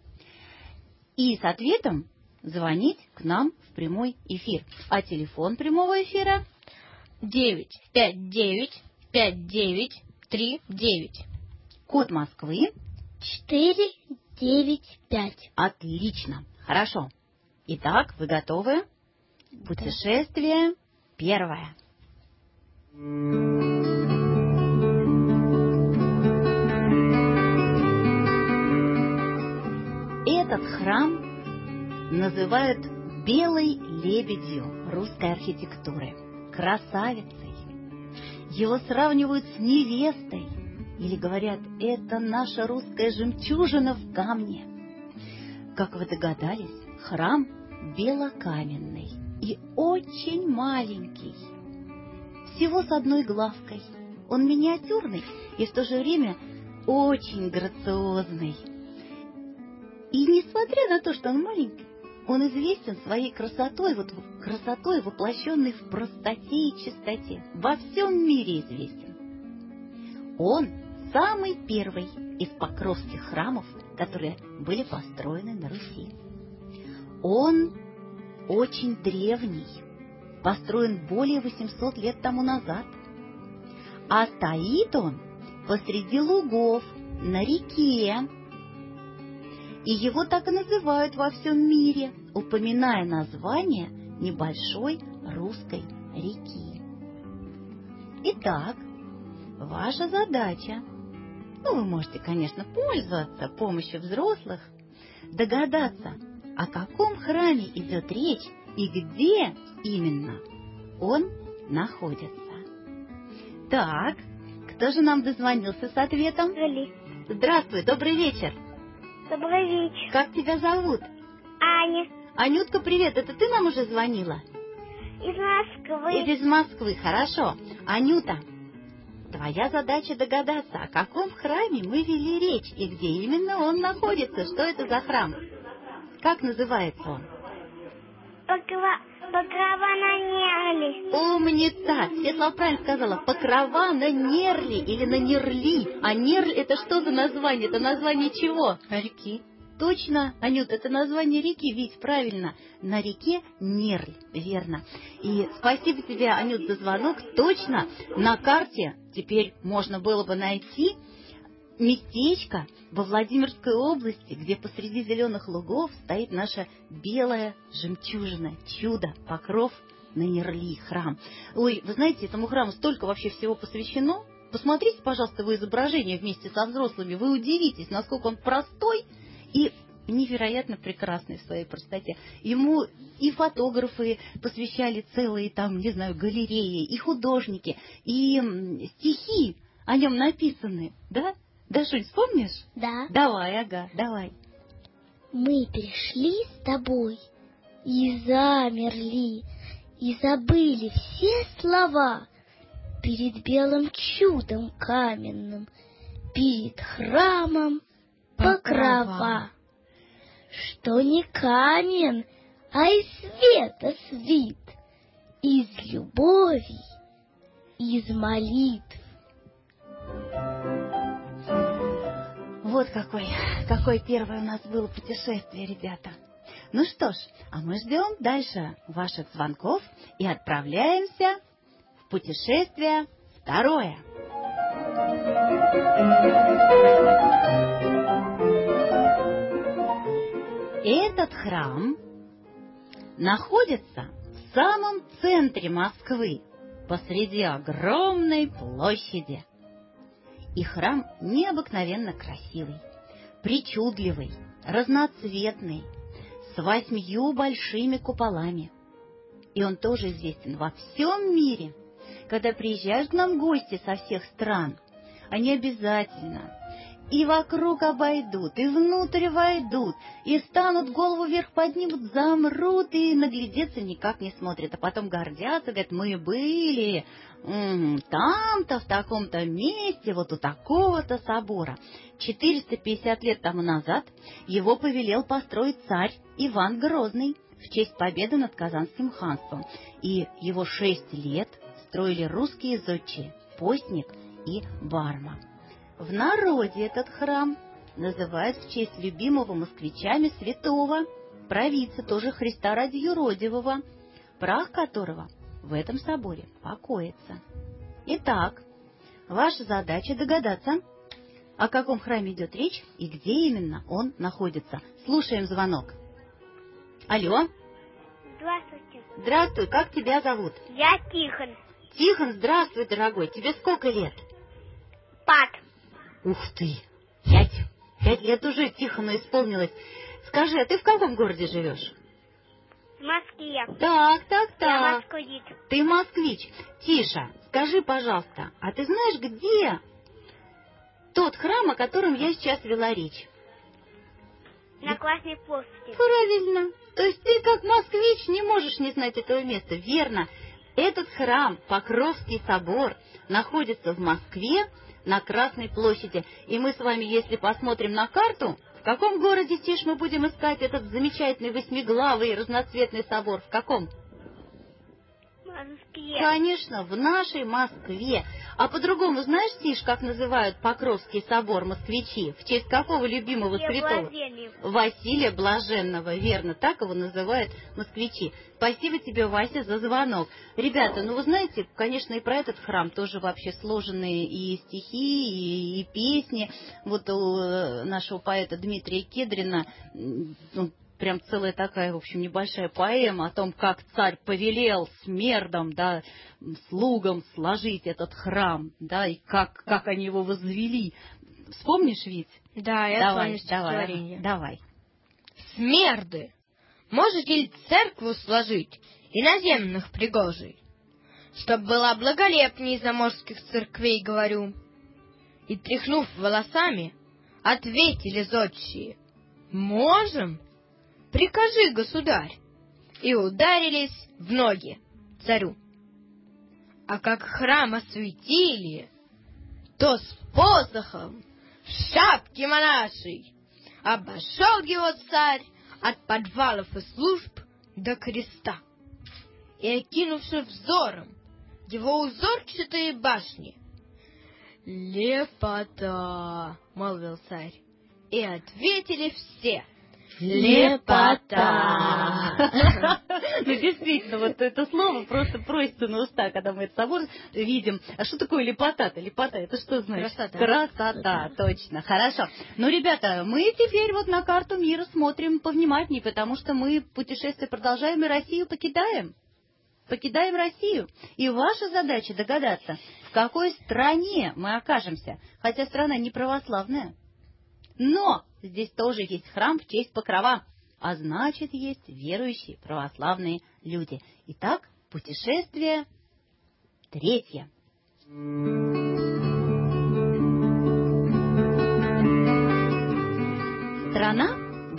[SPEAKER 4] И с ответом звонить к нам в прямой эфир. А телефон прямого эфира
[SPEAKER 5] девять пять девять пять девять три девять.
[SPEAKER 4] Код Москвы.
[SPEAKER 6] Четыре, девять, пять.
[SPEAKER 4] Отлично. Хорошо. Итак, вы готовы? Путешествие первое. Этот храм называют белой лебедью русской архитектуры, красавицей. Его сравнивают с невестой или говорят, это наша русская жемчужина в камне. Как вы догадались, храм белокаменный и очень маленький, всего с одной главкой. Он миниатюрный и в то же время очень грациозный. И несмотря на то, что он маленький, он известен своей красотой, вот красотой, воплощенной в простоте и чистоте. Во всем мире известен. Он самый первый из покровских храмов, которые были построены на Руси. Он очень древний, построен более восьмисот лет тому назад. А стоит он посреди лугов, на реке. И его так и называют во всем мире, упоминая название небольшой русской реки. Итак, ваша задача, ну, вы можете, конечно, пользоваться помощью взрослых, догадаться, о каком храме идет речь и где именно он находится. Так, кто же нам дозвонился с ответом?
[SPEAKER 7] Али.
[SPEAKER 4] Здравствуй, добрый вечер.
[SPEAKER 7] Добрый вечер.
[SPEAKER 4] Как тебя зовут?
[SPEAKER 7] Аня.
[SPEAKER 4] Анютка, привет, это ты нам уже звонила?
[SPEAKER 7] Из Москвы.
[SPEAKER 4] Из Москвы, хорошо. Анюта, твоя задача догадаться, о каком храме мы вели речь и где именно он находится. Что это за храм? Как называется он?
[SPEAKER 7] Покрова, покрова на Нерли.
[SPEAKER 4] Умница! Все слова правильно сказала. Покрова на Нерли или на Нерли. А Нерль это что за название? Это название чего?
[SPEAKER 5] Реки.
[SPEAKER 4] Точно, Анют, это название реки, ведь правильно. На реке Нерль, верно. И спасибо тебе, Анют, за звонок. Точно, на карте теперь можно было бы найти местечко во Владимирской области, где посреди зеленых лугов стоит наша белая жемчужина, чудо, покров на Нерли, храм. Ой, вы знаете, этому храму столько вообще всего посвящено. Посмотрите, пожалуйста, его изображение вместе со взрослыми. Вы удивитесь, насколько он простой и невероятно прекрасный в своей простоте. Ему и фотографы посвящали целые там, не знаю, галереи, и художники, и стихи о нем написаны, да? Дашунь, вспомнишь?
[SPEAKER 6] Да.
[SPEAKER 4] Давай, ага, давай.
[SPEAKER 6] Мы пришли с тобой и замерли, и забыли все слова перед белым чудом каменным, перед храмом покрова, что не камень, а из света свит, из любови, из молитв.
[SPEAKER 4] Вот какой, какое первое у нас было путешествие, ребята. Ну что ж, а мы ждем дальше ваших звонков и отправляемся в путешествие второе. Этот храм находится в самом центре Москвы, посреди огромной площади. И храм необыкновенно красивый, причудливый, разноцветный, с восьмью большими куполами. И он тоже известен во всем мире. Когда приезжают к нам гости со всех стран, они обязательно и вокруг обойдут, и внутрь войдут, и станут, голову вверх поднимут, замрут и наглядеться никак не смотрят. А потом гордятся, говорят, мы были м-м, там-то, в таком-то месте, вот у такого-то собора. четыреста пятьдесят лет тому назад его повелел построить царь Иван Грозный в честь победы над Казанским ханством. И его шесть лет строили русские зодчие Постник и Барма. В народе этот храм называют в честь любимого москвичами святого, провидца, тоже Христа ради юродивого, прах которого в этом соборе покоится. Итак, ваша задача догадаться, о каком храме идет речь и где именно он находится. Слушаем звонок. Алло.
[SPEAKER 7] Здравствуйте.
[SPEAKER 4] Здравствуй, как тебя зовут?
[SPEAKER 7] Я Тихон.
[SPEAKER 4] Тихон, здравствуй, дорогой. Тебе сколько лет?
[SPEAKER 7] Пат.
[SPEAKER 4] Ух ты, пять. Пять лет уже Тихону исполнилось. Скажи, а ты в каком городе живешь?
[SPEAKER 7] В Москве.
[SPEAKER 4] Так, так,
[SPEAKER 7] Я
[SPEAKER 4] так.
[SPEAKER 7] москвич.
[SPEAKER 4] Ты москвич. Тиша, скажи, пожалуйста, а ты знаешь, где тот храм, о котором я сейчас вела речь?
[SPEAKER 7] На Красной площади.
[SPEAKER 4] Правильно. То есть ты, как москвич, не можешь не знать этого места. Верно. Этот храм, Покровский собор, находится в Москве, на Красной площади. И мы с вами, если посмотрим на карту, в каком городе, Тиш, мы будем искать этот замечательный восьмиглавый разноцветный собор? В каком?
[SPEAKER 7] В Москве.
[SPEAKER 4] Конечно, в нашей Москве. А по-другому знаешь, Тиш, как называют Покровский собор москвичи? В честь какого любимого
[SPEAKER 7] Я
[SPEAKER 4] святого?
[SPEAKER 7] Блаженный.
[SPEAKER 4] Василия Блаженного, верно, так его называют москвичи. Спасибо тебе, Вася, за звонок. Ребята, ну вы знаете, конечно, и про этот храм тоже вообще сложенные и стихи, и, и песни. Вот у нашего поэта Дмитрия Кедрина, ну, прям целая такая, в общем, небольшая поэма о том, как царь повелел смердам, да, слугам сложить этот храм, да, и как, как они его возвели. Вспомнишь, Вить?
[SPEAKER 5] Да, я
[SPEAKER 4] давай,
[SPEAKER 5] помню стихотворение.
[SPEAKER 4] Давай, давай.
[SPEAKER 5] Смерды, можете ли церкву сложить, иноземных пригожей, чтоб была благолепней заморских церквей, говорю? И, тряхнув волосами, ответили зодчие: можем? Прикажи, государь. И ударились в ноги царю. А как храм осветили, то с посохом в шапке монашей обошел его царь от подвалов и служб до креста. И, окинувши взором его узорчатые башни: «Лепота!» — молвил царь. И ответили все: «Лепота!»
[SPEAKER 4] Ну, действительно, вот это слово просто просится на уста, когда мы этот собор видим. А что такое лепота-то? Лепота, это что значит?
[SPEAKER 5] Красота.
[SPEAKER 4] Красота, точно. Хорошо. Ну, ребята, мы теперь вот на карту мира смотрим повнимательнее, потому что мы путешествие продолжаем и Россию покидаем. Покидаем Россию. И ваша задача догадаться, в какой стране мы окажемся. Хотя страна не православная. Но здесь тоже есть храм в честь Покрова, а значит, есть верующие православные люди. Итак, путешествие третье.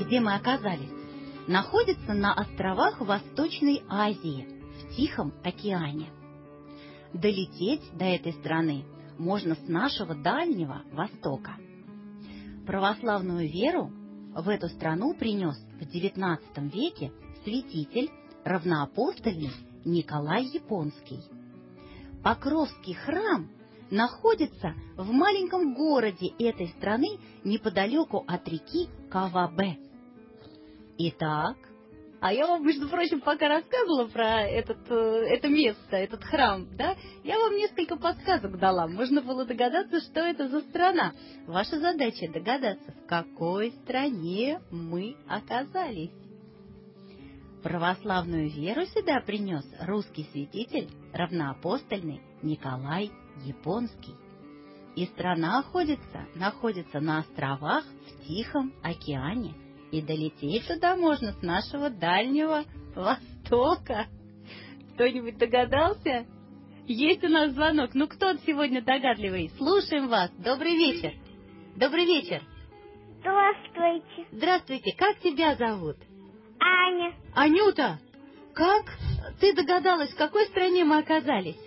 [SPEAKER 4] где мы оказались, находится на островах Восточной Азии, в Тихом океане. Долететь до этой страны можно с нашего Дальнего Востока. Православную веру в эту страну принес в девятнадцатом веке святитель равноапостольный Николай Японский. Покровский храм находится в маленьком городе этой страны неподалеку от реки Кавабе. Итак, а я вам, между прочим, пока рассказывала про этот, это место, этот храм, да, я вам несколько подсказок дала. Можно было догадаться, что это за страна. Ваша задача догадаться, в какой стране мы оказались. Православную веру сюда принес русский святитель равноапостольный Николай Японский. И страна находится, находится на островах в Тихом океане. И долететь туда можно с нашего Дальнего Востока. Кто-нибудь догадался? Есть у нас звонок. Ну, кто сегодня догадливый? Слушаем вас. Добрый вечер. Добрый вечер.
[SPEAKER 7] Здравствуйте.
[SPEAKER 4] Здравствуйте. Как тебя зовут?
[SPEAKER 7] Аня.
[SPEAKER 4] Анюта, как ты догадалась, в какой стране мы оказались?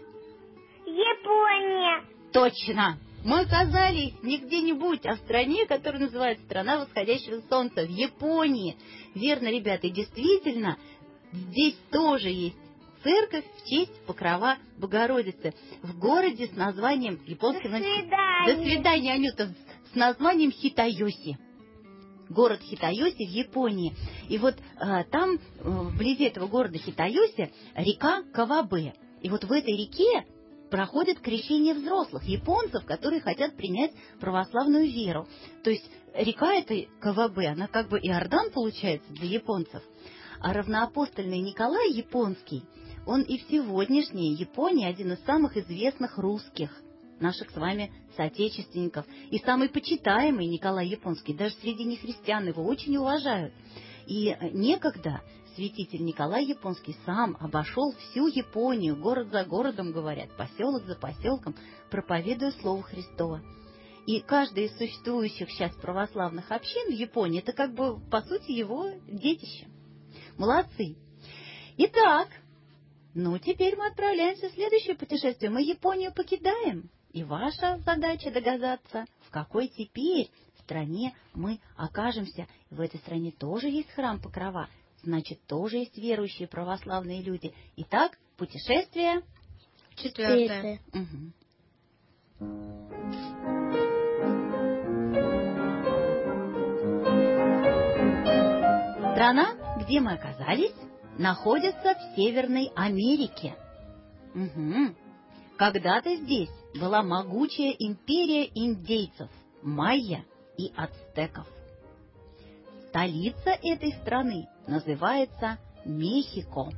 [SPEAKER 7] Япония.
[SPEAKER 4] Точно. Мы оказались не где-нибудь, а в стране, которая называется «Страна восходящего солнца», в Японии. Верно, ребята, и действительно, здесь тоже есть церковь в честь Покрова Богородицы. В городе с названием японским...
[SPEAKER 7] До свидания.
[SPEAKER 4] До свидания, Анюта. С названием Хитайоси. Город Хитайоси в Японии. И вот а, там, вблизи этого города Хитайоси, река Кавабе. И вот в этой реке проходит крещение взрослых японцев, которые хотят принять православную веру. То есть река этой Кавабе, она как бы Иордан получается для японцев. А равноапостольный Николай Японский, он и в сегодняшней Японии один из самых известных русских, наших с вами соотечественников. И самый почитаемый Николай Японский, даже среди нехристиан его очень уважают. И некогда святитель Николай Японский сам обошел всю Японию, город за городом, говорят, поселок за поселком, проповедуя Слово Христово. И каждая из существующих сейчас православных общин в Японии, это как бы, по сути, его детище. Молодцы. Итак, ну теперь мы отправляемся в следующее путешествие. Мы Японию покидаем. И ваша задача догадаться, в какой теперь стране мы окажемся. В этой стране тоже есть храм Покрова. Значит, тоже есть верующие православные люди. Итак, путешествие
[SPEAKER 5] Четвертое.
[SPEAKER 4] Угу. Страна, где мы оказались, находится в Северной Америке. Угу. Когда-то здесь была могучая империя индейцев, майя и ацтеков. Столица этой страны называется Мехико.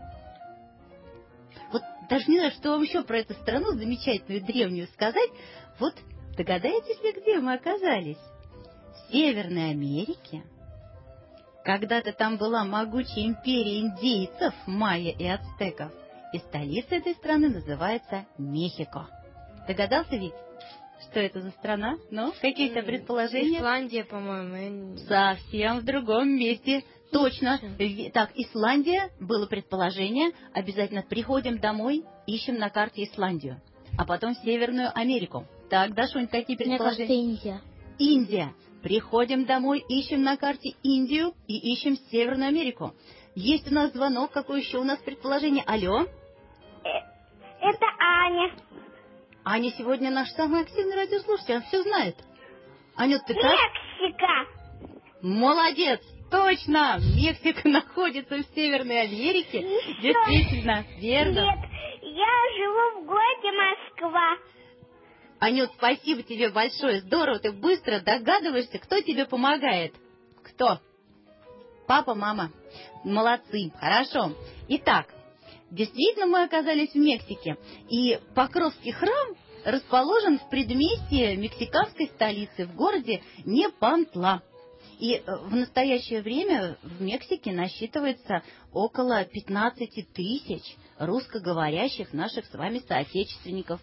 [SPEAKER 4] Вот даже не знаю, что вам еще про эту страну замечательную древнюю сказать. Вот догадаетесь ли, где мы оказались? В Северной Америке. Когда-то там была могучая империя индейцев, майя и ацтеков. И столица этой страны называется Мехико. Догадался ведь, что это за страна? Ну, какие у тебя предположения?
[SPEAKER 5] Исландия, по-моему.
[SPEAKER 4] Совсем в другом месте. Точно. Так, Исландия, было предположение. Обязательно приходим домой, ищем на карте Исландию. А потом Северную Америку. Так, Дашунь, какие предположения?
[SPEAKER 6] Мне кажется, Индия.
[SPEAKER 4] Индия. Приходим домой, ищем на карте Индию и ищем Северную Америку. Есть у нас звонок. Какое еще у нас предположение? Алло?
[SPEAKER 7] Это Аня.
[SPEAKER 4] Аня сегодня наш самый активный радиослушатель. Она все знает. Анют, ты как?
[SPEAKER 7] Мексика.
[SPEAKER 4] Молодец. Точно. Мексика находится в Северной Америке.
[SPEAKER 7] Еще.
[SPEAKER 4] Действительно. Верно.
[SPEAKER 7] Нет, я живу в городе Москва.
[SPEAKER 4] Анют, спасибо тебе большое. Здорово. Ты быстро догадываешься, кто тебе помогает. Кто? Папа, мама. Молодцы. Хорошо. Итак, действительно мы оказались в Мексике. И Покровский храм расположен в предместье мексиканской столицы, в городе Непантла. И в настоящее время в Мексике насчитывается около пятнадцати тысяч русскоговорящих наших с вами соотечественников.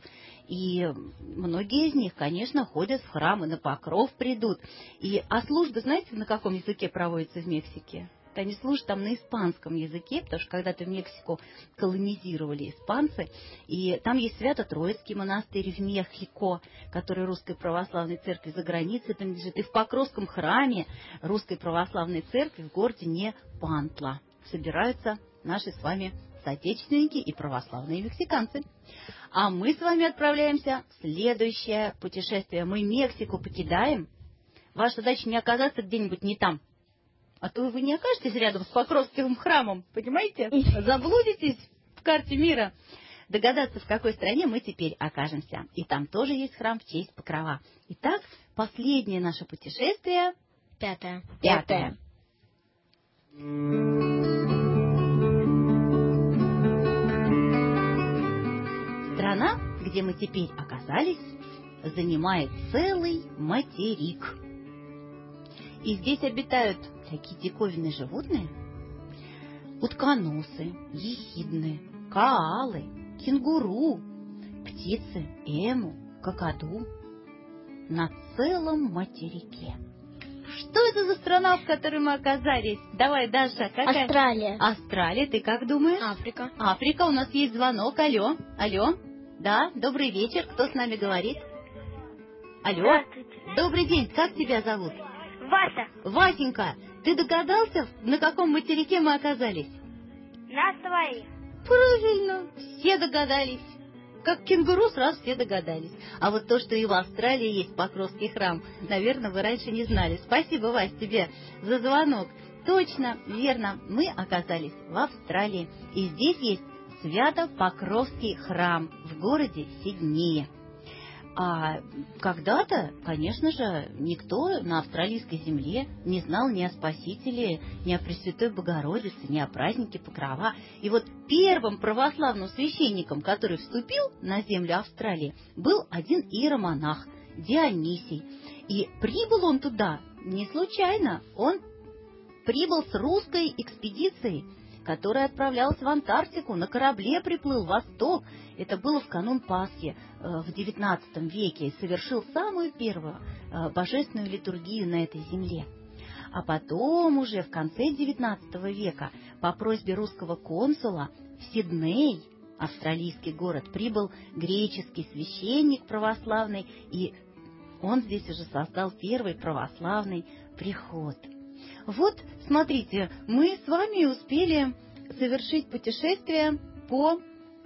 [SPEAKER 4] И многие из них, конечно, ходят в храм и на покров придут. И, а службы, знаете, на каком языке проводятся в Мексике? Они служат там на испанском языке, потому что когда-то Мексику колонизировали испанцы. И там есть Свято-Троицкий монастырь в Мехико, который Русской Православной Церкви за границей принадлежит. И в Покровском храме Русской Православной Церкви в городе Непантла собираются наши с вами соотечественники и православные мексиканцы. А мы с вами отправляемся в следующее путешествие. Мы Мексику покидаем. Ваша задача не оказаться где-нибудь не там. А то вы не окажетесь рядом с Покровским храмом, понимаете? Заблудитесь в карте мира. Догадаться, в какой стране мы теперь окажемся. И там тоже есть храм в честь Покрова. Итак, последнее наше путешествие.
[SPEAKER 5] Пятое.
[SPEAKER 4] Пятое. Страна, где мы теперь оказались, занимает целый материк. И здесь обитают такие диковинные животные: утконосы, ехидны, коалы, кенгуру, птицы, эму, какаду. На целом материке. Что это за страна, в которой мы оказались? Давай, Даша, какая?
[SPEAKER 6] Австралия.
[SPEAKER 4] Австралия, ты как думаешь?
[SPEAKER 5] Африка.
[SPEAKER 4] Африка, у нас есть звонок. Алло, алло. Да, добрый вечер. Кто с нами говорит? Алло.
[SPEAKER 7] Здравствуйте.
[SPEAKER 4] Добрый день. Как тебя зовут?
[SPEAKER 7] Вася,
[SPEAKER 4] Васенька, ты догадался, на каком материке мы оказались?
[SPEAKER 7] на своих.
[SPEAKER 4] Правильно, все догадались. Как кенгуру, сразу все догадались. А вот то, что и в Австралии есть Покровский храм, наверное, вы раньше не знали. Спасибо, Вась, тебе за звонок. Точно, верно, мы оказались в Австралии. И здесь есть Свято-Покровский храм в городе Сиднее. А когда-то, конечно же, никто на австралийской земле не знал ни о Спасителе, ни о Пресвятой Богородице, ни о празднике Покрова. И вот первым православным священником, который вступил на землю Австралии, был один иеромонах Дионисий. И прибыл он туда не случайно. Он прибыл с русской экспедицией, которая отправлялась в Антарктику, на корабле приплыл в Восток. Это было в канун Пасхи в девятнадцатом веке, и совершил самую первую божественную литургию на этой земле. А потом уже в конце девятнадцатого века по просьбе русского консула в Сидней, австралийский город, прибыл греческий священник православный, и он здесь уже создал первый православный приход. Вот, смотрите, мы с вами успели совершить путешествие по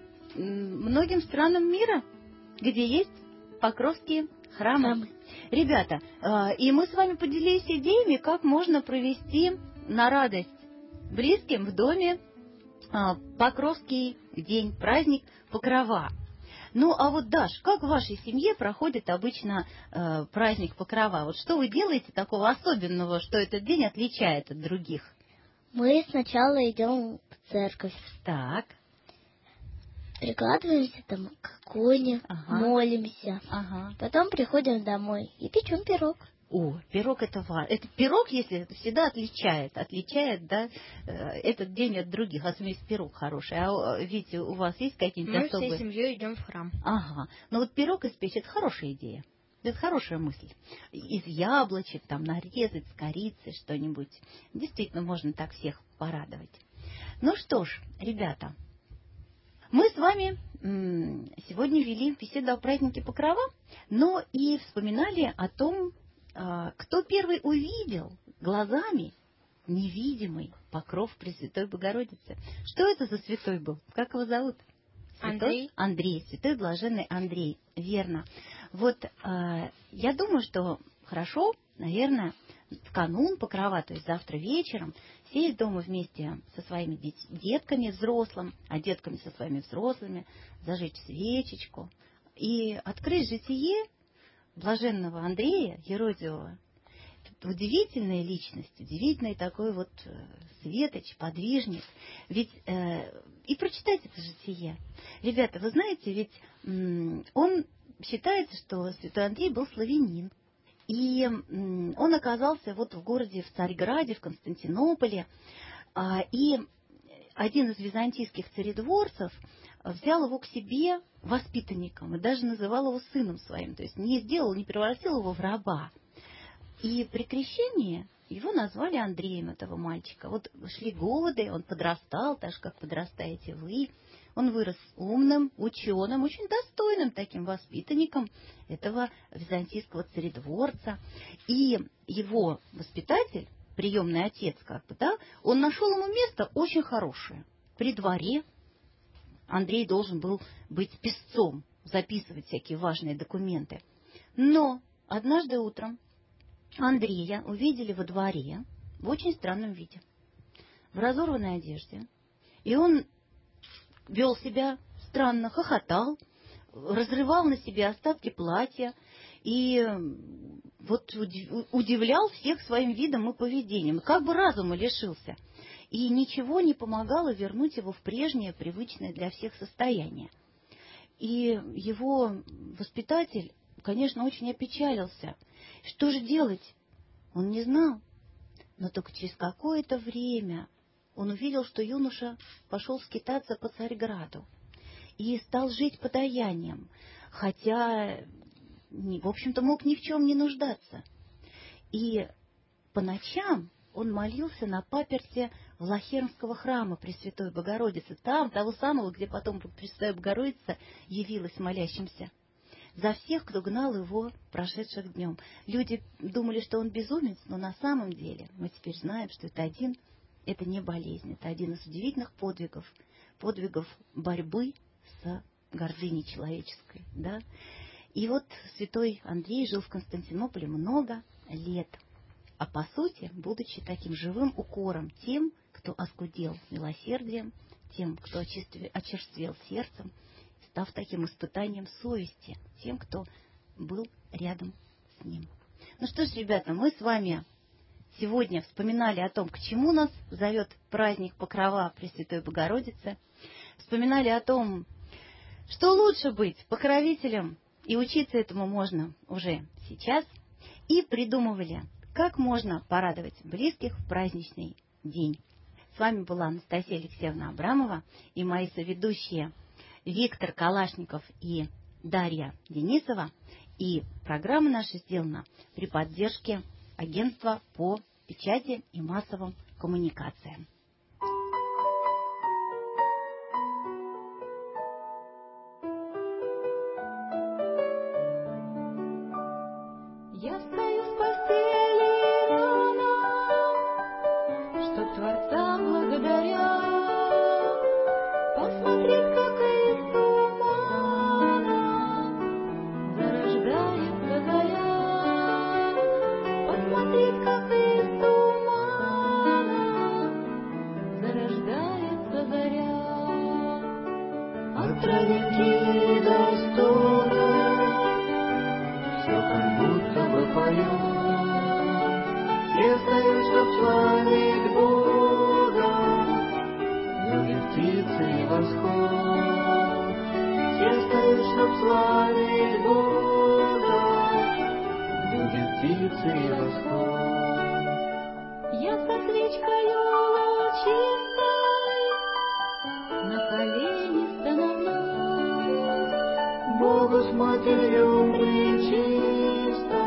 [SPEAKER 4] многим странам мира, где есть Покровские храмы. Ребята, и мы с вами поделились идеями, как можно провести на радость близким в доме Покровский день, праздник Покрова. Ну, а вот, Даш, как в вашей семье проходит обычно э, праздник Покрова? Вот что вы делаете такого особенного, что этот день отличает от других?
[SPEAKER 6] Мы сначала идем в церковь.
[SPEAKER 4] Так.
[SPEAKER 6] Прикладываемся там к иконе,
[SPEAKER 4] Ага.
[SPEAKER 6] молимся.
[SPEAKER 4] Ага.
[SPEAKER 6] Потом приходим домой и печем пирог.
[SPEAKER 4] О, пирог это важно. Это пирог, если это всегда отличает, отличает, да, этот день от других, особенно если пирог хороший. А Витя, у вас есть какие-нибудь
[SPEAKER 5] Мы
[SPEAKER 4] особые?
[SPEAKER 5] всей семьей идем в храм.
[SPEAKER 4] Ага. Но вот пирог испечь — это хорошая идея. Это хорошая мысль. Из яблочек там нарезать, с корицей что-нибудь. Действительно, можно так всех порадовать. Ну что ж, ребята, мы с вами м- сегодня вели беседу о празднике Покрова, но и вспоминали о том, кто первый увидел глазами невидимый покров Пресвятой Богородицы. Что это за святой был? Как его зовут? Святой?
[SPEAKER 5] Андрей.
[SPEAKER 4] Андрей, святой блаженный Андрей. Верно. Вот э, я думаю, что хорошо, наверное, в канун Покрова, то есть завтра вечером, сесть дома вместе со своими дет- детками взрослым, а детками со своими взрослыми, зажечь свечечку и открыть житие блаженного Андрея Еродиева. Удивительная личность, удивительный такой вот светоч, подвижник. Ведь э, и прочитать это житие. Ребята, вы знаете, ведь м, он считается, что святой Андрей был славянин. И м, он оказался вот в городе, в Царьграде, в Константинополе. А, и один из византийских царедворцев взял его к себе воспитанником и даже называл его сыном своим. То есть не сделал, не превратил его в раба. И при крещении его назвали Андреем, этого мальчика. Вот шли годы, он подрастал, так же, как подрастаете вы. Он вырос умным, ученым, очень достойным таким воспитанником этого византийского царедворца. И его воспитатель, приемный отец, как бы, да, он нашел ему место очень хорошее. При дворе Андрей должен был быть писцом, записывать всякие важные документы. Но однажды утром Андрея увидели во дворе в очень странном виде, в разорванной одежде. И он вел себя странно, хохотал, разрывал на себе остатки платья и вот удивлял всех своим видом и поведением. Как бы разума лишился. И ничего не помогало вернуть его в прежнее, привычное для всех состояние. И его воспитатель, конечно, очень опечалился. Что же делать? Он не знал. Но только через какое-то время он увидел, что юноша пошел скитаться по Царьграду и стал жить подаянием, хотя, в общем-то, мог ни в чем не нуждаться. И по ночам он молился на паперте Влахернского храма Пресвятой Богородицы, там, того самого, где потом Пресвятая Богородица явилась молящимся, за всех, кто гнал его прошедших днем. Люди думали, что он безумец, но на самом деле мы теперь знаем, что это один, это не болезнь, это один из удивительных подвигов, подвигов борьбы с гордыней человеческой. Да? И вот святой Андрей жил в Константинополе много лет, а по сути, будучи таким живым укором тем, кто оскудел милосердием, тем, кто очерствел сердцем, став таким испытанием совести тем, кто был рядом с ним. Ну что ж, ребята, мы с вами сегодня вспоминали о том, к чему нас зовет праздник Покрова Пресвятой Богородицы, вспоминали о том, что лучше быть покровителем, и учиться этому можно уже сейчас, и придумывали, как можно порадовать близких в праздничный день. С вами была Анастасия Алексеевна Абрамова и мои соведущие Виктор Калашников и Дарья Денисова. И программа наша сделана при поддержке Агентства по печати и массовым коммуникациям.
[SPEAKER 3] Я встаю с постели рано, чтоб Творца благодаря посмотреть, как из тумана зарождается заря, посмотреть, как из тумана зарождается заря.
[SPEAKER 1] От травинки до стона все как будто бы поет. Все встают, чтоб славить Бога, любит птицы и восход. Все встают, чтоб славить Бога, любит птицы и восход.
[SPEAKER 3] Я со свечкою лучистой на колени становлюсь,
[SPEAKER 1] Богу с Матерью пречистой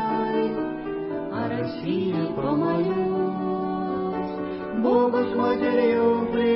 [SPEAKER 1] о России помолюсь. Богу с Матерью пречистой